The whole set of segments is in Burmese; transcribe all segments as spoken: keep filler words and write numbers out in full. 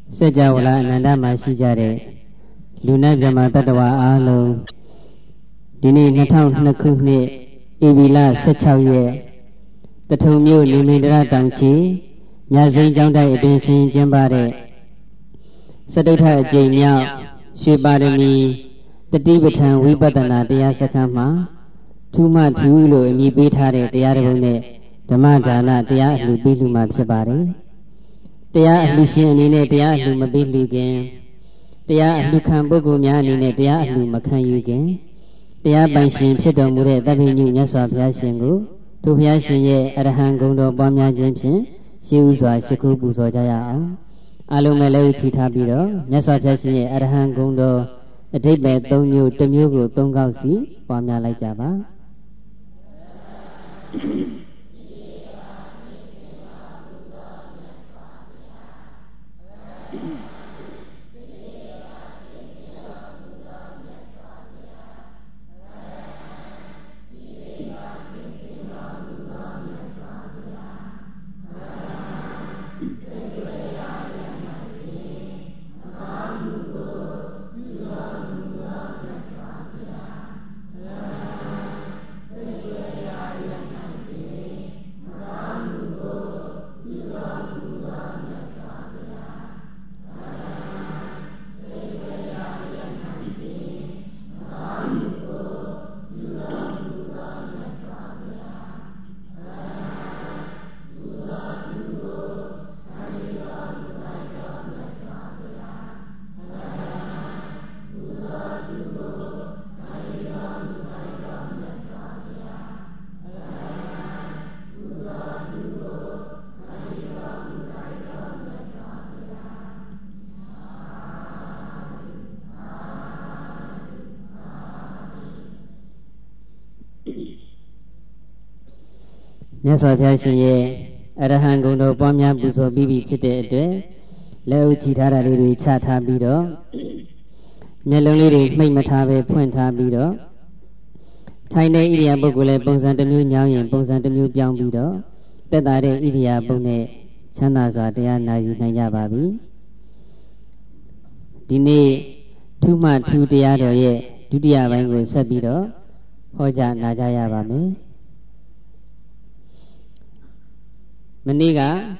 စัจ java လာအနန္တမှာရှိကြတဲ့လူနဲ့မြမတတ္တဝါအားလုံးဒီနေ့၂၀၀၂ခုနှစ်ဧပြီလ၁၆ရက်တထုံမြို့နေမိန်တရတောင်ချီမြတ်စိန်ကျောင်းတိုက်အတွင်းဆင်ကျင်းပတဲ့စတုထအကြိမ်မြောက်ရွှေပါရမီတတိပဋ္ဌာန်ဝိပဿနာတရားစခန်းမှာထူးမှထူးလို့အမည်ပေးထားတဲ့တရားတော်နဲ့ဓမ္မဒါနတရားအလှူပေးလူမှာဖြစ်ပါတယ်တရားအလှူရှင်အနေနဲ့တရားအလှူမပေးလူခင်တရားအလှူခံပုဂ္ဂိုလ်များအနေနဲ့တရားအလှူမခံယူခင်တရားပိုင်ရှင်ဖြစ်တော်မူတဲ့သဗ္ဗညုမြတ်စွာဘုရားရှင်ကိုထိုဘုရားရှင်ရဲ့အရဟံဂုဏ်တော်ပွားများခြင်းဖြင့်ရှေးဥစွာရှိခိုးပူဇော်ကြရအောင်အလုံးမဲ့လည်းဥချီထားပြီးတော့မြတ်စွာဘုရားရှင်ရဲ့အရဟံဂုဏ်တော်အဓိပ္ပာယ်၃မျိုးတစ်မျိုးကို၃ခေါက်စီပွားများလိုက်ကြပါမြတ်စွာဘုရားရှင်ရဲ့အရဟံဂုဏ်တော်ပွားများပူဇော်ပြီးပြီဖြစ်တဲ့အတွက်လက်ဥချီထားတာလေးတွေချထားပြီးတော့မျက်လုံးလေးတွေမှိတ်မထားပဲဖွင့်ထားပြီးတော့ထိုင်တဲ့ဣရိယာပုဂ္ဂိုလ်လည်းပုံစံတစ်မျိုးညောင်းရင်ပုံစံတစ်မျိုးပြောင်းပြီးတော့တက်တာတဲ့ဣရိယာပုနဲ့ချမ်းသာစွာတရားနာယူနိုင်ကြပါပြီဒီနေ့ထူးမှထူးတရားတော်ရဲ့ဒုတိယပိုင်းကိုဆက်ပြီးတော့ဟောကြားနာကြရပါမယ်မနေ့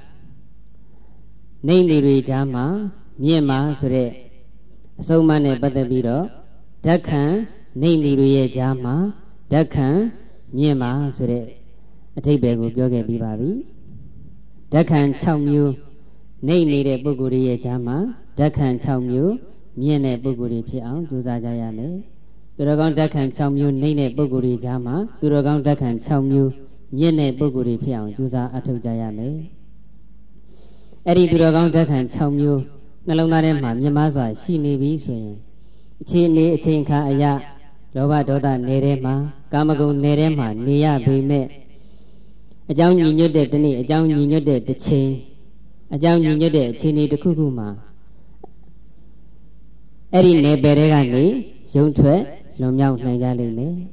ကနေနေတွေကြားမှာမြင့်မာဆိုတဲ့အစုံမနဲ့ပတ်သက်ပြီးတော့ဓက္ခံနေနေတွေရဲ့ကြားမှာဓက္ခံမြင့်မာဆိုတဲ့အဓိပ္ပာယ်ကိုပြောခဲ့ပြီးပါပြီဓက္ခံ၆မျိုးနေနေတဲ့ပုဂ္ဂိုလ်တွေရဲ့ကြားမှာဓက္ခံ၆မျိုးမြင့်တဲ့ပုဂ္ဂိုလ်တွေဖြစ်အောင်ကြိုးစားကြရမယ်သူတော်ကောင်းဓက္ခံ၆မျိုးနေတဲ့ပုဂ္ဂိုလ်တွေကြားမှာသူတော်ကောင်းဓက္ခံ၆မျိုးမြင့်တဲ့ပုဂ္ဂိုလ်တွေဖြစ်အောင်ကြိုးစားအထောက်ကြရမယ်အဲ့ဒီသူတော်ကောင်းဓက္ခံ၆မျိုးနှလုံးသားထဲမှာမြင့်မားစွာရှိနေပြီဆိုရင်အခြေအနေအချိန်ခါအရာလောဘဒေါသနယ်ထဲမှာကာမဂုဏ်နယ်ထဲမှာနေရပေမဲ့အကြောင်းညီညွတ်တဲ့ဒီနေ့အကြောင်းညီညွတ်တဲ့တစ်ချိန်အကြောင်းညီညွတ်တဲ့အခြေအနေတစ်ခုခုမှာအဲ့ဒီနယ်ပယ်တွေကနေရုံထွက်လွန်မြောက်နိုင်ကြလိမ့်မယ်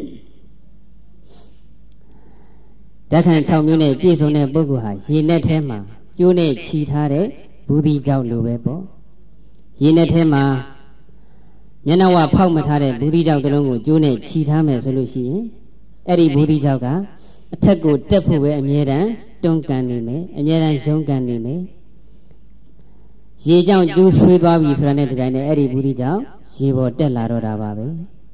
ဓက္ခံ၆မျိုးနဲ့ပြည့်စုံတဲ့ပုဂ္ဂိုလ်ဟာရေနဲ့ထဲမှာကျိုးနဲ့ခြီထားတဲ့ဘူဒီကြောင့်လိုပဲပေါ့ရေနဲ့ထဲမှာမျက်နှာဝဖောက်မထားတဲ့ဘူဒီကြောင့်တစ်လုံးကိုကျိုးနဲ့ခြီထားမယ်ဆိုလို့ရှိရင်အဲ့ဒီဘူဒီကြောင့်ကအထက်ကိုတက်ဖို့ပဲအမြဲတမ်းတွန်းကန်နေမယ်အမြဲတမ်းရုန်းကန်နေမယ်ရေကြောင့်ကျိုးဆွေးသွားပြီဆိုတာနဲ့ဒီတိုင်းနဲ့အဲ့ဒီဘူဒီကြောင့်ရေပေါ်တက်လာတော့တာပါပဲ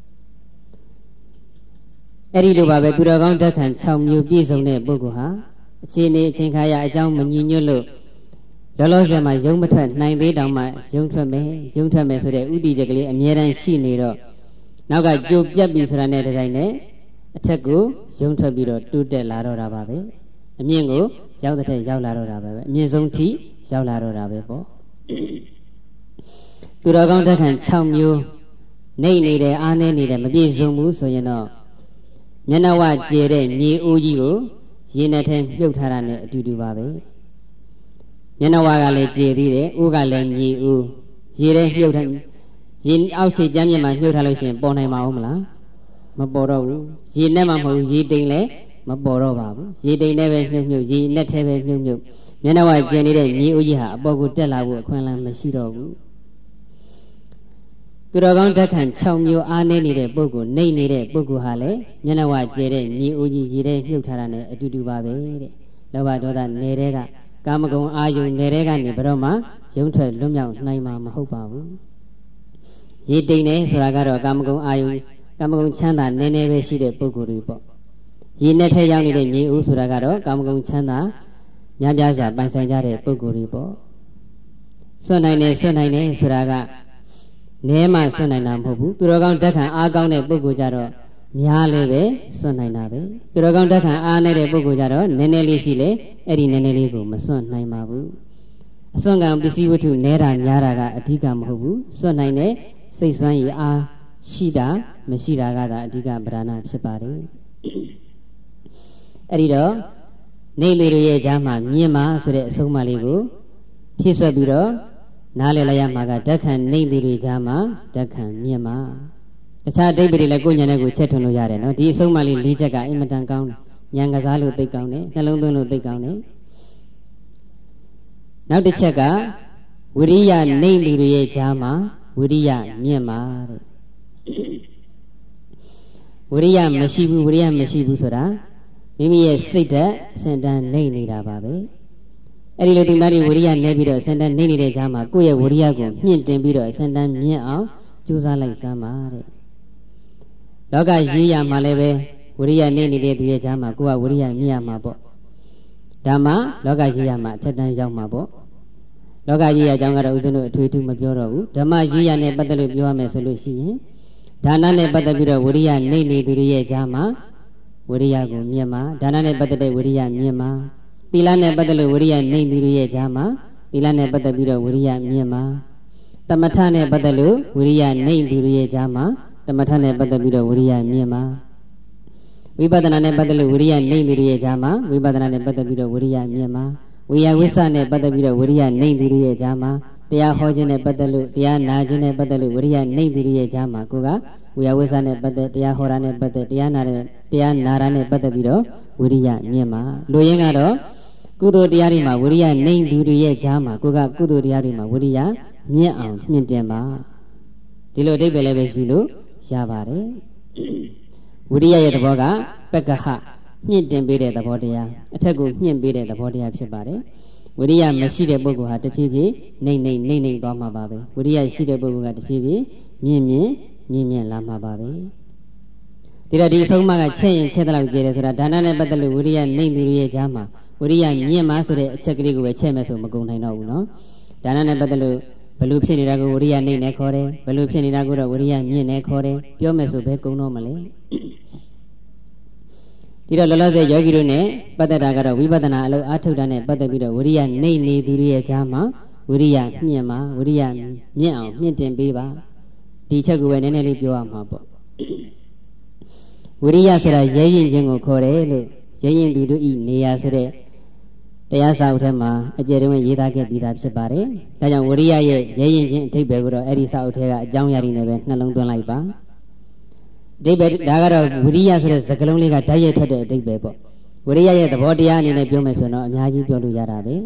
အဲ့ဒီလိုပါပဲသူတော်ကောင်းဓက္ခံ၆မျိုးပြည့်စုံတဲ့ပုဂ္ဂိုလ်ဟာအခြေအနေအချိန်ခါရအကြောင်းမညီညွတ်လို့လောလောဆယ်မှာယုံမထွက်နိုင်သေးတောင်မှယုံထွက်မယ်ယုံထွက်မယ်ဆိုတဲ့ဥတီချက်ကလေးအမြဲတမ်းရှိနေတော့နောက်ကကြိုပြတ်ပြီဆိုတာနဲ့ဒီတိုင်းနဲ့အထက်ကိုယုံထွက်ပြီးတော့တိုးတက်လာတော့တာပါပဲအမြင့်ကိုရောက်တဲ့ထက်ရောက်လာတော့တာပဲအမြင့်ဆုံးထိရောက်လာတော့တာပဲပေါ့သူတော်ကောင်းဓက္ခံ၆မျိုးနေနေတယ်အားနေနေတယ်မပြည့်စုံဘူးဆိုရင်တော့မျက်နှာဝကျဲတဲ့မြေအိုးကြီးကိုရေနဲ့ထဲမြုပ်ထားတာနဲ့အတူတူပါပဲမျက်နှာဝကလည်းကျဲသေးတယ်အိုးကလည်းမြေအိုးရေထဲမြုပ်ထားရေအောက်ခြေကျမ်းမြင့်မှာမြုပ်ထားလို့ရှိရင်ပေါ်နိုင်မှာဟုတ်မလားမပေါ်တော့ဘူးရေနဲ့မှမဟုတ်ရေတိမ်လည်းမပေါ်တော့ပါဘူးရေတိမ်နဲ့ပဲမြုပ်မြုပ်ရေနဲ့ထဲပဲမြုပ်မြုပ်မျက်နှာဝကျင်နေတဲ့မြေဦးကြီးဟာအပေါ်ကိုတက်လာဖို့အခွင့်အလမ်းမရှိတော့ဘူးသူတော်ကောင်းဓာတ်ခံ၆မျိုးအားနည်းနေတဲ့ပုဂ္ဂိုလ်နှိမ့်နေတဲ့ပုဂ္ဂိုလ်ဟာလည်းမျက်နှာဝကျဲတဲ့မြေဦးကြီးရေထဲမြုပ်ထားတာနဲ့အတူတူပါပဲတဲ့လောဘဒေါသနယ်တဲ့ကကာမဂုဏ်အာယုန်နယ်တဲ့ကနေဘယ်တော့မှရုံးထွက်လွတ်မြောက်နိုင်မှာမဟုတ်ပါဘူးရေတိမ်နေဆိုတာကတော့ကာမဂုဏ်အာယုန်ကာမဂုဏ်ချမ်းသာနည်းနည်းပဲရှိတဲ့ပုဂ္ဂိုလ်တွေပေါ့ရေနဲ့ထဲရောက်နေတဲ့မြေဦးဆိုတာကတော့ကာမဂုဏ်ချမ်းသာများပြားစွာပိုင်ဆိုင်ကြတဲ့ပုဂ္ဂိုလ်တွေပေါ့စွန့်နိုင်တယ်စွန့်နိုင်တယ်ဆိုတာကနဲမှစွန့်နိုင်တာမဟုတ်ဘူးသူတော်ကောင်းဓာတ်ခံအားကောင်းတဲ့ပုဂ္ဂိုလ်ကြတော့များလည်းပဲစွန့်နိုင်တာပဲသူတော်ကောင်းဓာတ်ခံအားနေတဲ့ပုဂ္ဂိုလ်ကြတော့နည်းနည်းလေးရှိလေအဲ့ဒီနည်းနည်းလေးကိုမစွန့်နိုင်ပါဘူးအစွန့်ကံပစ္စည်းဝတ္ထုနဲတာများတာကအဓိကမဟုတ်ဘူးစွန့်နိုင်တဲ့စိတ်ဆွမ်းရည်အားရှိတာမရှိတာကသာအဓိကပဓာနာဖြစ်ပါတယ်အဲ့ဒီတော့နေလူတွေရဲ့ကြားမှာမြင်မှာဆိုတဲ့အဆုံးအမလေးကိုဖြည့်ဆွက်ပြီးတော့နားလည်လိုက်ရမှာကဓာတ်ခံနေလူတွေကြားမှာဓာတ်ခံမြင်မှာတခြားအဓိပ္ပာယ်တွေလည်းကိုယ်ဉာဏ်နဲ့ကိုချက်ထွန်းလို့ရတယ်နော်ဒီအဆုံးအမလေး၄ချက်ကအင်မတန်ကောင်းတယ်ဉာဏ်ကစားလို့သိကောင်းတယ်နှလုံးသွင်းလို့သိကောင်းတယ်နောက်တစ်ချက်ကဝိရိယနေလူတွေရဲ့ကြားမှာဝိရိယမြင့်မှာတဲ့ဝိရိယမရှိဘူးဝိရိယမရှိဘူးဆိုတာမိမိရဲ့စိတ်ဓာတ်အစဉ်တန်းနေနေတာပါပဲအဲ့ဒီလိုဒီမှာဒီဝိရိယနေပြီးတော့အစဉ်တန်းနေနေတဲ့ကြားမှာကိုယ့်ရဲ့ဝိရိယကိုမြင့်တင်ပြီးတော့အစဉ်တန်းမြင့်အောင်ကြိုးစားလိုက်စမ်းပါတဲ့လောကရေးရမှာလည်းပဲဝိရိယနေနေတဲ့သူရဲ့ကြားမှာကိုယ်ကဝိရိယမြင့်ရမှာပေါ့ဒါမှလောကရေးရမှာအထက်တန်းရောက်မှာပေါ့လောကကြီးရအကြောင်းကတော့ဦးဇင်းတို့အထွေထူးမပြောတော့ဘူးဓမ္မကြီးရနဲ့ပတ်သက်လို့ပြောရမယ်ဆိုလို့ရှိရင်ဒါနနဲ့ပတ်သက်ပြီးတော့ဝိရိယနေနေသူတွေရဲ့ကြားမှာဝိရိယကိုမြင့်မှာဒါနနဲ့ပတ်သက်တဲ့ဝိရိယမြင့်မှာသီလနဲ့ပတ်သက်လို့ဝိရိယနေသူတွေရဲ့ကြားမှာသီလနဲ့ပတ်သက်ပြီးတော့ဝိရိယမြင့်မှာသမထနဲ့ပတ်သက်လို့ဝိရိယနေသူတွေရဲ့ကြားမှာသမထနဲ့ပတ်သက်ပြီးတော့ဝိရိယမြင့်မှာဝိပဿနာနဲ့ပတ်သက်လို့ဝိရိယနေသူတွေရဲ့ကြားမှာဝိပဿနာနဲ့ပတ်သက်ပြီးတော့ဝိရိယမြင့်မှာဝိယဝိဆနဲ့ပတ်သက်ပြီးတော့ဝိရိယနှိမ့်သူတွေရဲ့ကြားမှာတရားဟောခြင်းနဲ့ပတ်သက်လို့တရားနာခြင်းနဲ့ပတ်သက်လို့ဝိရိယနှိမ့်သူတွေရဲ့ကြားမှာကိုကဝိယဝိဆနဲ့ပတ်သက်တရားဟောတာနဲ့ပတ်သက်တရားနာတဲ့တရားနာတာနဲ့ပတ်သက်ပြီးတော့ဝိရိယမြင့်မှာလူရင်းကတော့ကုသိုလ်တရားတွေမှာဝိရိယနှိမ့်သူတွေရဲ့ကြားမှာကိုကကုသိုလ်တရားတွေမှာဝိရိယမြင့်အောင်မြင့်တင်ပါဒီလိုအဓိပ္ပာယ်လည်းပဲယူလို့ရပါတယ်ဝိရိယရဲ့သဘောကပက္ခဟမြင့်တင်ပေးတဲ့သဘောတရားအထက်ကိုမြင့်ပေးတဲ့သဘောတရားဖြစ်ပါတယ်ဝိရိယမရှိတဲ့ပုဂ္ဂိုလ်ဟာတဖြည်းဖြည်းနှိမ့်နှိမ့်နှိမ့်နှိမ့်သွားမှာပါပဲဝိရိယရှိတဲ့ပုဂ္ဂိုလ်ကတဖြည်းဖြည်းမြင့်မြင့်မြင့်မြင့်လာမှာပါပဲဒီတော့ဒီအဆုံးအမကချက်ရင်ချက်တဲ့လောက်ကျဲတယ်ဆိုတာဒါနနဲ့ပတ်သက်လို့ဝိရိယနှိမ့်သူတွေရဲ့ကြားမှာဝိရိယမြင့်မှာဆိုတဲ့အချက်ကလေးကိုပဲချက်မဲ့ဆိုမကုန်နိုင်တော့ဘူးနော်ဒါနနဲ့ပတ်သက်လို့ဘလို့ဖြစ်နေတာကိုဝိရိယနှိမ့်နေခေါ်တယ်ဘလို့ဖြစ်နေတာကိုတော့ဝိရိယမြင့်နေခေါ်တယ်ပြောမယ်ဆိုပဲကုန်တော့မလဲဒီတော့လောလောဆယ်ယောဂီတို့နဲ့ပတ်သက်တာကတော့ဝိပဿနာအလုပ်အားထုတ်တာနဲ့ပတ်သက်ပြီးတော့ဝိရိယနှိမ့်နေသူတွေရဲ့ကြားမှာဝိရိယမြင့်မှာဝိရိယမြင့်အောင်မြင့်တင်ပေးပါဒီချက်ကိုပဲနည်းနည်းလေးပြောရမှာပေါ့ဝိရိယဆိုတာရဲရင်ခြင်းကိုခေါ်တယ်လို့ရဲရင်သူတို့ဤနေရာဆိုတဲ့တရားစာအုပ်ထဲမှာအကျယ်တဝင့်ရေးသားခဲ့ပြီးသားဖြစ်ပါတယ်ဒါကြောင့်ဝိရိယရဲ့ရဲရင်ခြင်းအဓိပ္ပာယ်ကိုတော့အဲ့ဒီစာအုပ်ထဲကအကြောင်းအရာတွေနဲ့ပဲနှလုံးသွင်းလိုက်ပါအဓိပ္ပာယ်ဒါကတော့ဝိရိယဆိုတဲ့စကားလုံးလေးကဓာတ်ရိုက်ထွက်တဲ့အဓိပ္ပာယ်ပေါ့ဝိရိယရဲ့သဘောတရားအနေနဲ့ပြောမယ်ဆိုရင်တော့အများကြီးပြောလို့ရတာပဲ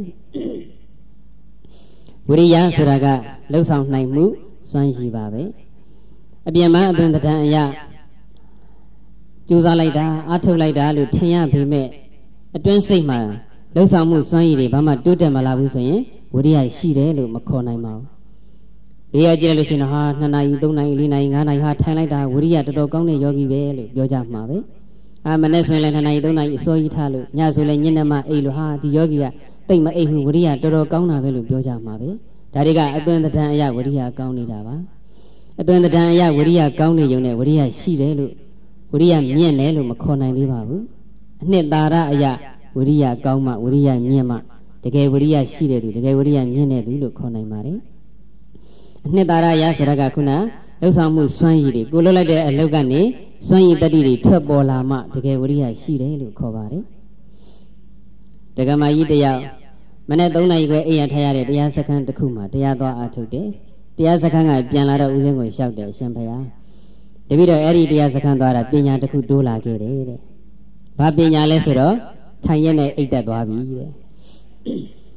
ဝိရိယဆိုတာကလှုပ်ဆောင်နိုင်မှုစွမ်းရည်ပါပဲအပြင်မှာအသွင်တဏ္ဍအရာကြိုးစားလိုက်တာအားထုတ်လိုက်တာလို့ထင်ရပေမဲ့အတွင်းစိတ်မှာလှုပ်ဆောင်မှုစွမ်းရည်တွေဘာမှတိုးတက်မလာဘူးဆိုရင်ဝိရိယရှိတယ်လို့မခေါ်နိုင်ပါဘူးဒီအကြည့်လို့ရှိရင်ဟာနှစ်နာရီသုံးနာရီလေးနာရီငါးနာရီဟာထိုင်လိုက်တာဝိရိယတော်တော်ကောင်းတဲ့ယောဂီပဲလို့ပြောကြမှာပဲအာမနေ့ဆိုရင်လည်းနှစ်နာရီသုံးနာရီအစိုးရထားလို့ညဆိုလည်းညနေမှအိပ်လို့ဟာဒီယောဂီကတိတ်မအိပ်ဘူးဝိရိယတော်တော်ကောင်းတာပဲလို့ပြောကြမှာပဲဒါတွေကအသွင်သဏ္ဍာန်အရဝိရိယကောင်းနေတာပါအသွင်သဏ္ဍာန်အရဝိရိယကောင်းနေုံနဲ့ဝိရိယရှိတယ်လို့ဝိရိယမြင့်တယ်လို့မခေါ်နိုင်သေးပါဘူးအနှစ်သာရအရဝိရိယကောင်းမှဝိရိယမြင့်မှတကယ်ဝိရိယရှိတဲ့သူတကယ်ဝိရိယမြင့်တဲ့သူလို့ခေါ်နိုင်ပါတယ်အနှစ်သာရအရဆိုတာကခုနလှုပ်ဆောင်မှုစွမ်းရည်တွေကိုလှုပ်လိုက်တဲ့အလုပ်ကနေစွမ်းရည်တတိတွေထွက်ပေါ်လာမှတကယ်ဝိရိယရှိတယ်လို့ခေါ်ပါတယ်ဒကမာကြီးတယောက်မနေ့သုံးနာရီခွဲအိမ်ရထားရတဲ့တရားစခန်းတစ်ခုမှာတရားသွားအားထုတ်တယ်တရားစခန်းကပြန်လာတော့ဦးစင်းကိုလျှောက်တယ်ရှင်ဘုရားတပည့်တော်အဲ့ဒီတရားစခန်းသွားတာပညာတစ်ခုတိုးလာခဲ့တယ်တဲ့ဘာပညာလဲဆိုတော့ထိုင်ရက်နဲ့အိတ်တက်သွားပြီတဲ့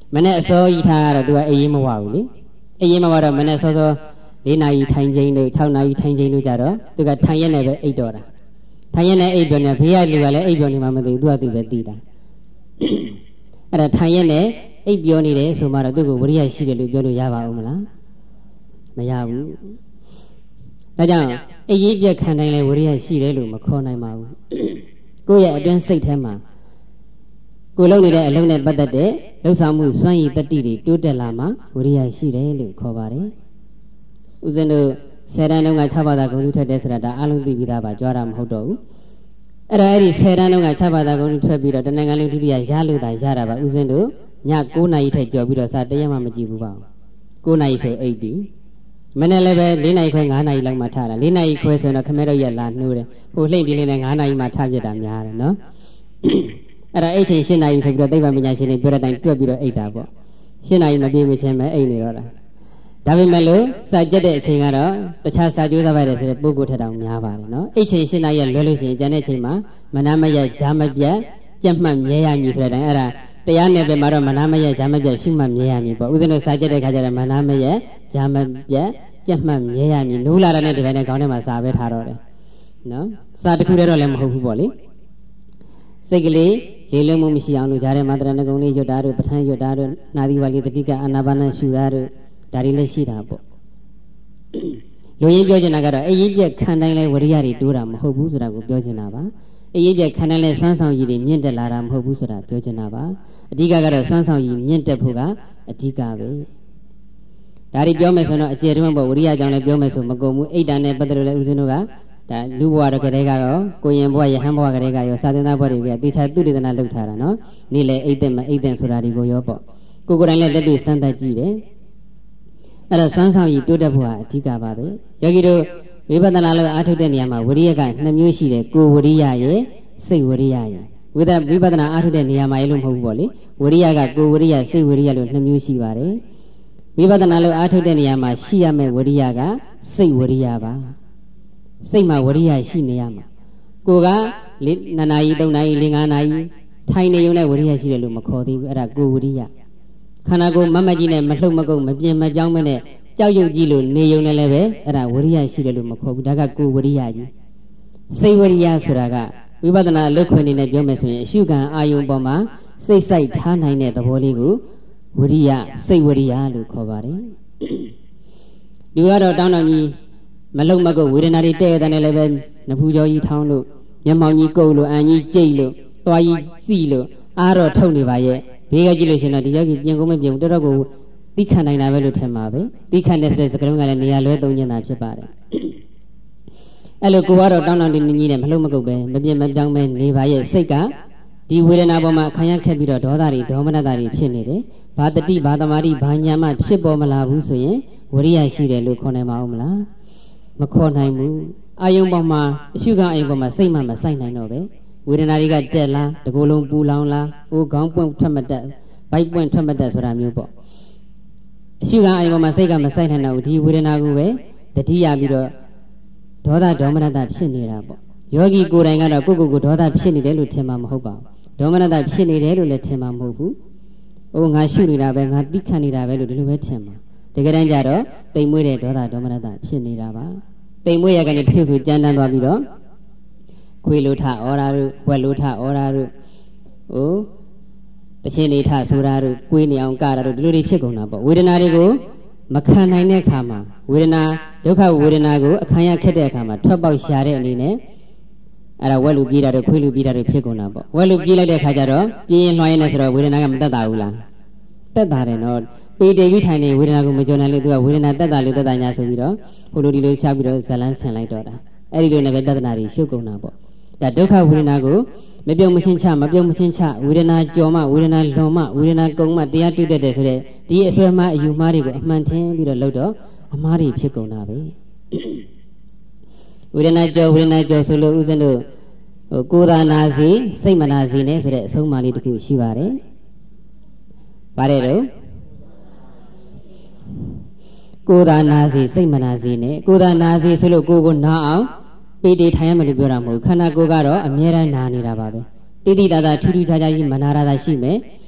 မနဲ့အစောကြီးထားတော့သူကအေးမဝဘူးလေအေးမဝတော့မနဲ့စောစော၄နာရီထိုင်ချိန်တို့၆နာရီထိုင်ချိန်တို့ကြတော့သူကထိုင်ရက်နဲ့ပဲအိတ်တော်တာထိုင်ရက်နဲ့အိတ်ပြောနေဘေးကလူကလည်းအိတ်ပြောနေမှမသိဘူးသူကသူပဲသိတာအဲ့ဒါထိုင်ရက်နဲ့အိတ်ပြောနေတယ်ဆိုမှတော့သူကဝိရိယရှိတယ်လို့ပြောလို့ရပါဦးမလားမရဘူးဒါကြောင့်အေးပြက်ခံတိုင်းလဲဝိရိယရှိတယ်လို့မခေါ်နိုင်ပါဘူးကိုယ့်ရဲ့အတွင်းစိတ်ထဲမှာကိုယ်လုပ်နေတဲ့အလုပ်နဲ့ပတ်သက်တဲ့လှုပ်ဆောင်မှုစွမ်းရည်တတိတွေတိုးတက်လာမှဝိရိယရှိတယ်လို့ခေါ်ပါတယ်ဦးဇင်းတို့ဆယ်တန်းတုန်းက၆ဘာသာဂုဏ်ထက်တယ်ဆိုတာဒါအလုံးသိပြီးသားပါကြွားတာမဟုတ်တော့ဘူးအဲ့ဒါအဲ့ဒီဆယ်တန်းတုန်းက၆ဘာသာဂုဏ်ထွက်ပြီးတော့တနင်္ဂနွေဒုတိယရလို့သာရတာပါဦးဇင်းတို့ည၉နာရီထက်ကြော်ပြီးတော့စာတရက်မှမကြည့်ဘူးပါ၉နာရီဆိုအိပ်ပြီမနေ့လည်းပဲ၄နာရီခွဲ၅နာရီလောက်မှထတာ၄နာရီခွဲဆိုတော့ခမဲတော့ရက်လာနှိုးတယ်ဟိုလှိမ့်ဒီလေးနဲ့၅နာရီမှထပြစ်တာများတယ်နော်အဲ့ဒါအိတ်ချိန်၈နာရီဆိုပြီးတော့သိပ္ပံပညာရှင်တွေပြောတဲ့အတိုင်းတွက်ပြီးတော့အိတ်တာပေါ့၈နာရီမပြေမချင်းပဲအိတ်နေတော့တာဒါပေမဲ့လို့စာကြက်တဲ့အချိန်ကတော့တခြားစာကြိုးစားပါတယ်ဆိုတဲ့ပုံကိုထက်တောင်များပါတယ်နော်အိတ်ချိန်၈နာရီလွယ်လို့ရှိရင်ကျန်တဲ့အချိန်မှာမနာမရဂျာမပြတ်ကြက်မှတ်မြဲရမည်ဆိုတဲ့အတိုင်းအဲ့ဒါတရားနယ်ပယ်မှာတော့မနာမရဂျာမပြတ်ရှုမှတ်မြဲရမည်ပေါ့ဥစဉ်တို့စာကြက်တဲ့ခါကျတော့မနာမရဂျာမပြတ်ကြက်မှတ်မြဲရမည်နိုးလာတဲ့ဒီပိုင်းနဲ့ခေါင်းထဲမှာစာပဲထားတော့တယ်နော်စာတစ်ခုတည်းတော့လည်းမဟုတ်ဘူးပေါ့လေစိတ်ကလေးလေလုံးမှုမရှိအောင်လို့ဂျာထဲမှာတရဏဂုံလေးရွတ်တာတို့ပဋ္ဌာန်းရွတ်တာတို့နာသီဝါလီတတိကအာနာပါနရှုတာတို့ဒါတွေလည်းရှိတာပေါ့လူရင်းပြောချင်တာကတော့အေးရင်ပြက်ခံတိုင်းလဲဝရိယတွေတိုးတာမဟုတ်ဘူးဆိုတာကိုပြောချင်တာပါအေးရင်ပြက်ခံတိုင်းလဲစွမ်းဆောင်ရည်တွေမြင့်တက်လာတာမဟုတ်ဘူးဆိုတာပြောချင်တာပါအဓိကကတော့စွမ်းဆောင်ရည်မြင့်တက်ဖို့ကအဓိကပဲဒါတွေပြောမယ်ဆိုတော့အကျေတွန်းပေါ့ဝရိယကြောင့်လည်းပြောမယ်ဆိုမကုန်ဘူးအိတ်တန်နဲ့ပတ်သက်လို့လည်းဦးဇင်းတို့ကဒါလူဘဝတကယ်ကတော့ကိုရင်ဘဝရဟန်းဘဝကလေးကရောစာသင်သားဘဝတွေကတေချာသူတည်တနာလုပ်ထားတာနော်နေ့လေအိတ်သက်မအိတ်သက်ဆိုတာဒီကိုရောပေါ့ကိုကိုယ်တိုင်လည်းတက်တွေ့စမ်းသပ်ကြည့်တယ်အဲ့တော့စွမ်းဆောင်ရည်တိုးတက်ဖို့ဟာအဓိကပါပဲယောဂီတို့ဝိပဿနာလို့အားထုတ်တဲ့နေရာမှာဝရိယကနှစ်မျိုးရှိတယ်ကိုဝရိယရဲ့စိတ်ဝရိယရဲ့ဝိသဝိပဿနာအားထုတ်တဲ့နေရာမှာရေလို့မဟုတ်ဘူးပေါ့လေဝရိယကကိုဝရိယစိတ်ဝရိယလို့နှစ်မျိုးရှိပါတယ်ဝိပဿနာလို့အားထုတ်တဲ့နေရာမှာရှိရမယ့်ဝရိယကစိတ်ဝရိယပါစိတ်မှာဝရိယရှိနေရမှာကိုကနှစ်နာရီသုံးနာရီလေးငါးနာရီထိုင်နေုံနဲ့ဝရိယရှိတယ်လို့မခေါ်သေးဘူးအဲ့ဒါကိုဝရိယခန္ဓာကိုယ်မမတ်ကြီးနဲ့မလှုပ်မကုတ်မပြင်းမပြောင်းမနဲ့ကြောက်ရွံ့ကြီးလို့နေုံနဲ့လည်းပဲအဲ့ဒါဝရိယရှိတယ်လို့မခေါ်ဘူးဒါကကိုဝရိယကြီးစိတ်ဝရိယဆိုတာကဝိပဿနာအလုပ်ခွင်နေနဲ့ပြောမယ်ဆိုရင်အရှုခံအာယုံပေါ်မှာစိတ်ဆိုင်ထားနိုင်တဲ့သဘောလေးကိုဝရိယစိတ်ဝရိယလို့ခေါ်ပါတယ်လူကတော့တောင်းတောင်းကြီးမလုံမကုတ်ဝေဒနာတွေတဲ့တဲ့နဲ့လည်းပဲနဖူးကြောကြီးထောင်းလို့မျက်မှောင်ကြီးကုတ်လို့အန်ကြီးကြိတ်လို့သွားကြီးစီလို့အားတော့ထုတ်နေပါရဲ့ဘေးကကြည့်လို့ရှင်တော့ဒီယောဂီပြင်ကုန်မပြင်တော်တော်ကိုသိခံနိုင်တာပဲလို့ထင်ပါပဲသိခံတဲ့ဆိုတဲ့စကားလုံးကလည်းနေရာလွဲသုံးနေတာဖြစ်ပါတယ်အဲ့လိုကိုကတော့တောင်းတောင်းတင်းတင်းကြီးနဲ့မလုံမကုတ်ပဲမပြင်မပြောင်းပဲနေပါရဲ့စိတ်ကဒီဝေဒနာပေါ်မှာခံရခက်ပြီးတော့ဒေါသတွေဒေါမနတာတွေဖြစ်နေတယ်ဘာတတိဘာသမารိဘာညာမှဖြစ်ပေါ်မလာဘူးဆိုရင်ဝရိယရှိတယ်လို့ခေါ်နိုင်ပါဦးမလားမခေါ်နိုင်ဘူးအာယုံပေါ်မှာအရှုခံအာယုံပေါ်မှာစိတ်မှမဆိုင်နိုင်တော့ပဲဝေဒနာတွေကတက်လားတကူလုံးပူလောင်လားအိုးခေါင်းပွင့်ထွက်မတက်ဗိုက်ပွင့်ထွက်မတက်ဆိုတာမျိုးပေါ့အရှုခံအာယုံပေါ်မှာစိတ်ကမဆိုင်နိုင်တော့ဘူးဒီဝေဒနာကိုပဲတတိယပြီးတော့ဒေါသဒေါမနတာဖြစ်နေတာပေါ့ယောဂီကိုယ်တိုင်ကတော့ကိုယ့်ကိုယ်ကိုဒေါသဖြစ်နေတယ်လို့ထင်မှာမဟုတ်ပါဘူးဒေါမနတာဖြစ်နေတယ်လို့လည်းထင်မှာမဟုတ်ဘူးအိုးငါရှုနေတာပဲငါသိခံနေတာပဲလို့ဒီလိုပဲထင်မှာတကယ်တမ်းကျတော့တိမ်မွေးတဲ့ဒေါသဒေါမနတာဖြစ်နေတာပါတိမ်မွေးရကနေတစ်ချို့ဆိုကြမ်းတမ်းသွားပြီးတော့ခွေလိုထဩရာတို့ဝက်လိုထဩရာတို့ဟိုတချင်းလေးထဆိုတာတို့ကွေးနေအောင်ကတာတို့ဒီလိုတွေဖြစ်ကုန်တာပေါ့ဝေဒနာတွေကိုမခံနိုင်တဲ့အခါမှာဝေဒနာဒုက္ခဝေဒနာကိုအခါရခက်တဲ့အခါမှာထွက်ပေါက်ရှာတဲ့အနေနဲ့အဲ့ဒါဝက်လူပြေးတာတို့ခွေးလူပြေးတာတို့ဖြစ်ကုန်တာပေါ့ဝက်လူပြေးလိုက်တဲ့အခါကျတော့ပြင်းရင်လွှားရင်လည်းဆိုတော့ဝေဒနာကမတက်တာဘူးလားတက်တာတယ်နော်ပေတေပြီးထိုင်နေဝေဒနာကိုမကြုံနိုင်လို့သူကဝေဒနာတက်တာလို့တက်တာညာဆိုပြီးတော့ဟိုလိုဒီလိုဖြားပြီးတော့ဇလန်းဆင်လိုက်တော့တာအဲ့ဒီလိုနဲ့ပဲပြဿနာတွေရှုပ်ကုန်တာပေါ့ဒါဒုက္ခဝေဒနာကိုမပြုံမချင်းချမပြုံမချင်းချဝေဒနာကြော်မှဝေဒနာလွန်မှဝေဒနာကုံမှတရားတွေ့တတ်တယ်ဆိုတဲ့ဒီအစွဲမှားအယူမှားတွေကိုအမှန်ထင်ပြီးတော့လုပ်တော့အမှားတွေဖြစ်ကုန်တာပဲဝေဒနာကြော်ဝေဒနာကြော်ဆိုလို့ဥစဉ်တို့ဟိုကိုယ်သာနာစီစိတ်မနာစီနဲ့ဆိုတဲ့အဆုံးအမလေးတစ်ခုရှိပါတယ်ပါတယ်တော့ကိုယ်သာနာစီစိတ်မနာစီနဲ့ကိုယ်သာနာစီဆိုလို့ကိုယ်ကိုနာအောင်ပေတေထိုင်ရမယ်လို့ပြောတာမဟုတ်ခန္ဓာကိုယ်ကတော့အမြဲတမ်းနာနေတာပါပဲတိတိတသာထူးထူးခြားခြားကြီးမနာရတာရှိမယ်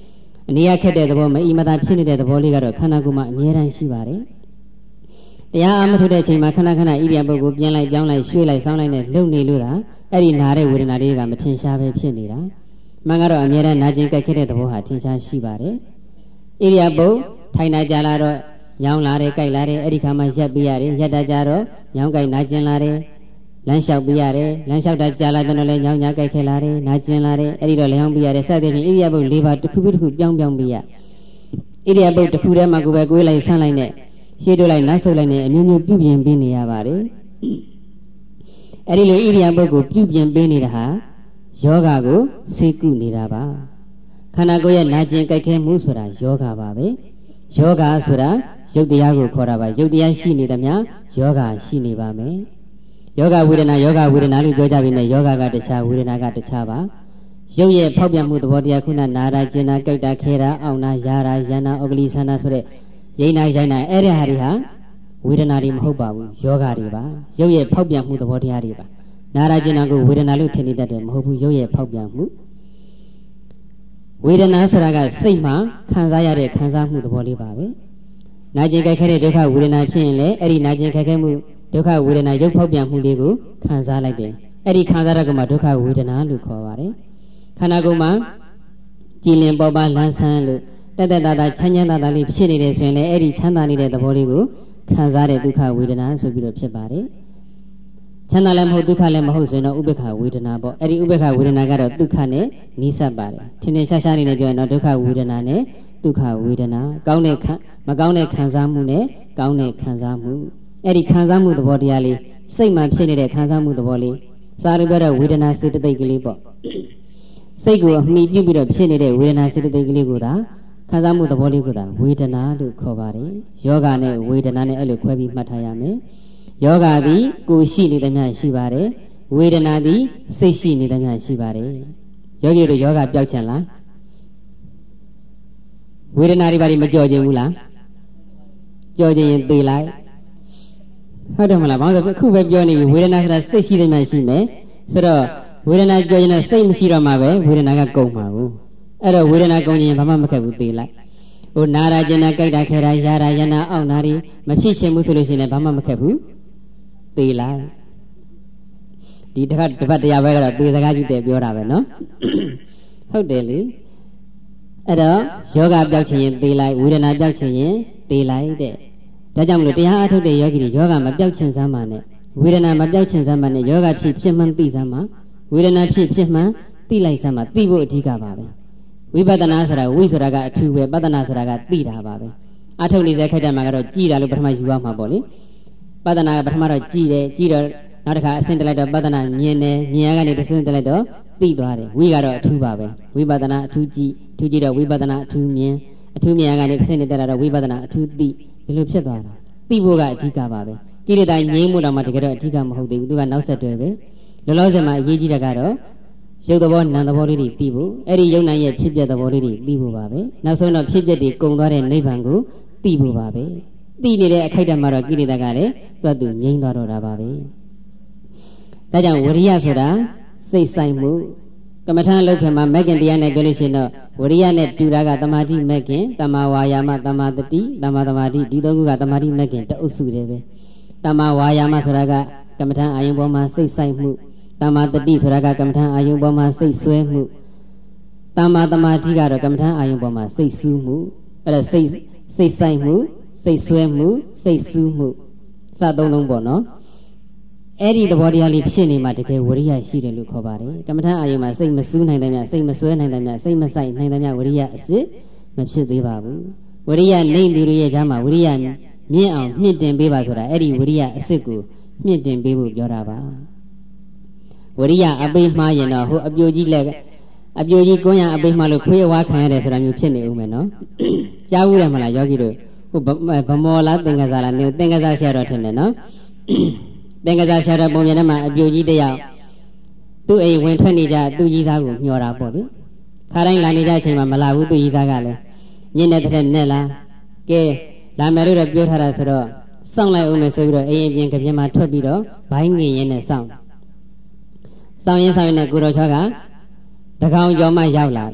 အနည်းခက်တဲ့သဘောမအီမသာဖြစ်နေတဲ့သဘောလေးကတော့ခန္ဓာကိုယ်မှာအမြဲတမ်းရှိပါတယ်တရားအမထုတ်တဲ့အချိန်မှာခဏခဏဣရိယာပုဂ္ဂိုလ်ပြန်လိုက်ပြောင်းလိုက်ရွှေ့လိုက်ဆောင်းလိုက်နဲ့လှုပ်နေလို့သာအဲ့ဒီနာတဲ့ဝေဒနာတွေကမထင်ရှားပဲဖြစ်နေတာမှန်ကတော့အမြဲတမ်းနာကျင်ကြိုက်ခဲ့တဲ့သဘောဟာထင်ရှားရှိပါတယ်ဣရိယာပုထိုင်နာကြလာတော့ညောင်းလာတယ်ကြိုက်လာတယ်အဲ့ဒီခါမှရက်ပြရတယ်ရက်တာကြတော့ညောင်းကြိုက်နာကျင်လာတယ်လမ်းလျှောက်ပြရတယ်လမ်းလျှောက်တာကြာလာပြန်တော့လည်းညောင်းညာကြိုက်ခဲလာတယ်နာကျင်လာတယ်အဲ့ဒီတော့လျှောင်းပြရတယ်စသဖြင့်ဣရိယာပု၄ပါးတစ်ခုပြီးတစ်ခုပြောင်းပြောင်းပြရဣရိယာပုတစ်ခုတည်းမှာကိုယ်ပဲကိုယ်လိုက်ဆန်းလိုက်နဲ့ရှေ့တို့လိုက်နောက်ဆုတ်လိုက်နဲ့အမျိုးမျိုးပြုပြင်ပေးနေရပါတယ်အဲ့ဒီလိုဣရိယာပုကိုပြုပြင်ပေးနေတာဟာယောဂကိုစိတ်ကုနေတာပါခန္ဓာကိုယ်ရဲ့နာကျင်ကြိုက်ခဲမှုဆိုတာယောဂပါပဲယောဂဆိုတာရုပ်တရားကိုခေါ်တာပါရုပ်တရားရှိနေသမျှယောဂရှိနေပါမယ်ယောဂဝေဒနာယောဂဝေဒနာလို့ပြောကြပြီးနဲ့ယောဂကတခြားဝေဒနာကတခြားပါရုပ်ရဲ့ဖောက်ပြန်မှုသဘောတရားခုနနာတာကျင်တာကြိုက်တာခဲတာအောင့်တာယာတာယန္တာဩဂလိဆန္ဒဆိုတဲ့ရိနာရိုင်းနာအဲ့ဒီဟာတွေဟာဝေဒနာတွေမဟုတ်ပါဘူးယောဂတွေပါရုပ်ရဲ့ဖောက်ပြန်မှုသဘောတရားတွေပါနာတာကျင်တာကိုဝေဒနာလို့ထင်နေတတ်တယ်မဟုတ်ဘူးရုပ်ရဲ့ဖောက်ပြန်မှုဝေဒနာဆိုတာကစိတ်မှာခံစားရတဲ့ခံစားမှုသဘောလေးပါပဲနာကျင်ကြိုက်ခဲတဲ့ဒုက္ခဝေဒနာဖြစ်ရင်လည်းအဲ့ဒီနာကျင်ကြိုက်ခဲမှုဒုက္ခဝေဒနာရုပ်ဖောက်ပြန်မှုလေးကိုခံစားလိုက်တယ်အဲ့ဒီခံစားရကမှဒုက္ခဝေဒနာလို့ခေါ်ပါတယ်ခန္ဓာကိုယ်မှာကြည်လင်ပေါ်ပါလန်းဆန်းလို့တက်တက်တာတာချမ်းချမ်းသာသာလေးဖြစ်နေတယ်ဆိုရင်လည်းအဲ့ဒီချမ်းသာနေတဲ့သဘောလေးကိုခံစားတဲ့ဒုက္ခဝေဒနာဆိုပြီးတော့ဖြစ်ပါတယ်ချမ်းသာလည်းမဟုတ်ဒုက္ခလည်းမဟုတ်ဆိုရင်တော့ဥပေက္ခဝေဒနာပေါ့အဲ့ဒီဥပေက္ခဝေဒနာကတော့ဒုက္ခနဲ့နီးစပ်ပါတယ်ထင်ထင်ရှားရှားလေးနဲ့ပြောရင်တော့ဒုက္ခဝေဒနာနဲ့ဒုက္ခဝေဒနာကောင်းတဲ့ခံမကောင်းတဲ့ခံစားမှုနဲ့ကောင်းတဲ့ခံစားမှုအဲ့ဒီခံစားမှုသဘောတရားလေးစိတ်မှာဖြစ်နေတဲ့ခံစားမှုသဘောလေးစာရီပြောတဲ့ဝေဒနာစေတသိက်ကလေးပေါ့စိတ်ကိုအမိပြုပြီးတော့ဖြစ်နေတဲ့ဝေဒနာစေတသိက်ကလေးကိုသာခံစားမှုသဘောလေးကိုသာဝေဒနာလို့ခေါ်ပါတယ်ယောဂနဲ့ဝေဒနာနဲ့အဲ့လိုခွဲပြီးမှတ်ထားရမယ်ယောဂသည်ကိုယ်ရှိနေသမျှရှိပါတယ်ဝေဒနာသည်စိတ်ရှိနေသမျှရှိပါတယ်ယောဂီတို့ယောဂပျောက်ချင်လားဝေဒနာတွေဘာတွေမကြော်ခြင်းဘူးလားကြော်ခြင်းရင်သေလိုက်ဟုတ်တယ်မလားဘာလို့လဲခုပဲပြောနေပြီဝေဒနာဆိုတာစိတ်ရှိသမျှရှိမယ်ဆိုတော့ဝေဒနာကြော်ရင်စိတ်မရှိတော့မှပဲဝေဒနာကကုန်မှာဘူးအဲ့တော့ဝေဒနာကုန်ရင်ဘာမှမခက်ဘူးသေလိုက်ဟိုနာရာကျင်နာကြိုက်တာခဲတာယာရာယနာအောင့်နာရီမဖြစ်ရှင်ဘူးဆိုလို့ရှိရင်ဘာမှမခက်ဘူးသေလိုက်ဒီတစ်ခါတစ်ပတ်တရားပဲကတော့သေစကားကြီးတဲ့ပြောတာပဲနော်ဟုတ်တယ်လေအဲ့တော့ယောဂပျောက်ခြင်းရင်သေလိုက်ဝေဒနာပျောက်ခြင်းရင်သေလိုက်တဲ့ဒါကြောင့်မလို့တရားအထုတ်တဲ့ယောဂီတွေယောဂမပျောက်ခြင်းစမ်းမှနဲ့ဝေဒနာမပျောက်ခြင်းစမ်းမှနဲ့ယောဂဖြစ်ဖြစ်မှန်းသိစမ်းမှဝေဒနာဖြစ်ဖြစ်မှန်းသိလိုက်စမ်းမှသိဖို့အဓိကပါပဲဝိပဿနာဆိုတာဝိဆိုတာကအထူးပဲပဿနာဆိုတာကသိတာပါပဲအထုတ်နေတဲ့ခိုက်တဲ့မှာကတော့ကြည်တာလို့ပထမယူရမှာပေါ့လေပဿနာကပထမတော့ကြည်တယ်ကြည်တော့နောက်တစ်ခါအဆင့်တက်လိုက်တော့ပဿနာမြင်တယ်မြင်ရကနေတစ်ဆင့်တက်လိုက်တော့သိသွားတယ်ဝိကတော့အထူးပါပဲဝိပဿနာအထူးကြည်အထူးကြည့်တော့ဝိပဿနာအထူးမြင်အထူးမြင်ရကနေတစ်ဆင့်တက်လာတော့ဝိပဿနာအထူးသိဒီလိုဖြစ်သွားတာသိဖို့ကအဓိကပါပဲကိလေသာငြိမ်းမှုတော့မှတကယ်တော့အဓိကမဟုတ်သေးဘူးသူကနောက်ဆက်တွဲပဲလောလောဆယ်မှာအရေးကြီးတာကတော့ရုပ်သဘောနာမ်သဘောလေးတွေသိဖို့အဲ့ဒီရုပ်နာမ်ရဲ့ဖြစ်ပျက်သဘောလေးတွေသိဖို့ပါပဲနောက်ဆုံးတော့ဖြစ်ပျက်တွေကုန်သွားတဲ့နိဗ္ဗာန်ကိုသိဖို့ပါပဲသိနေတဲ့အခိုက်အတန့်မှာတော့ကိလေသာကလည်းသူ့သူငြိမ်းသွားတော့တာပါပဲဒါကြောင့်ဝရိယဆိုတာစိတ်ဆိုင်မှုကမ္မထာလုပ်ခင်မှာမဂ္ဂင်တရားနဲ့ပြောလို့ရှိရင်တော့ဝရိယနဲ့တူတာကတမာတိမဂ္ဂင်တမာဝါယာမတမာတတိတမာသမာဓိဒီသုံးခုကတမာတိမဂ္ဂင်တအုပ်စုတည်းပဲတမာဝါယာမဆိုတာကကမ္မထာအာယုံပေါ်မှာစိတ်ဆိုင်မှုတမာတတိဆိုတာကကမ္မထာအာယုံပေါ်မှာစိတ်ဆွဲမှုတမာသမာဓိကတော့ကမ္မထာအာယုံပေါ်မှာစိတ်ဆူးမှုအဲ့ဒါစိတ်စိတ်ဆိုင်မှုစိတ်ဆွဲမှုစိတ်ဆူးမှုစသုံးလုံးပေါ့နော်အဲ့ဒီသဘောတရားလေးဖြစ်နေမှတကယ်ဝရိယရှိတယ်လို့ခေါ်ပါတယ်ကမ္မထာအာယုံမှာစိတ်မဆူးနိုင်တယ်များစိတ်မဆွဲနိုင်တယ်များစိတ်မဆိုင်နိုင်တယ်များဝရိယအစစ်မဖြစ်သေးပါဘူးဝရိယနှိမ့်သူတွေရဲ့ဈာမှာဝရိယမြင့်အောင်မြင့်တင်ပေးပါဆိုတာအဲ့ဒီဝရိယအစစ်ကိုမြင့်တင်ပေးဖို့ပြောတာပါဝရိယအပိမှားရင်တော့ဟိုအပြိုကြီးလက်အပြိုကြီးကွန်းရအပိမှားလို့ခွေးဝါခံရတယ်ဆိုတာမျိုးဖြစ်နေဦးမယ်နော်ကြားဘူးတယ်မလားယောဂီတို့ဟိုဗမောလားသင်္ကစားလားနေသင်္ကစားဆရာတော်ထင်တယ်နော်သင်္ကစားဆရာတော်ပုံမြင်ထဲမှာအပြိုကြီးတယောက်သူ့အိမ်ဝင်ထွက်နေကြသူ့ကြီးစားကိုညှော်တာပေါ့လေခါတိုင်းလာနေကြအချိန်မှာမလာဘူးသူ့ကြီးစားကလည်းညင်းတဲ့တဲ့နဲ့လားကဲလာမယ်လို့တော့ပြောထားတာဆိုတော့စောင့်လိုက်အောင်မယ်ဆိုပြီးတော့အိမ်အပြင်ကပြင်မှာထွက်ပြီးတော့ဘိုင်းငင်ရင်းနဲ့စောင့်စောင့်ရင်းစောင့်ရင်းနဲ့ကိုတော်ချောကတကောင်ကျော်မှရောက်လာတယ်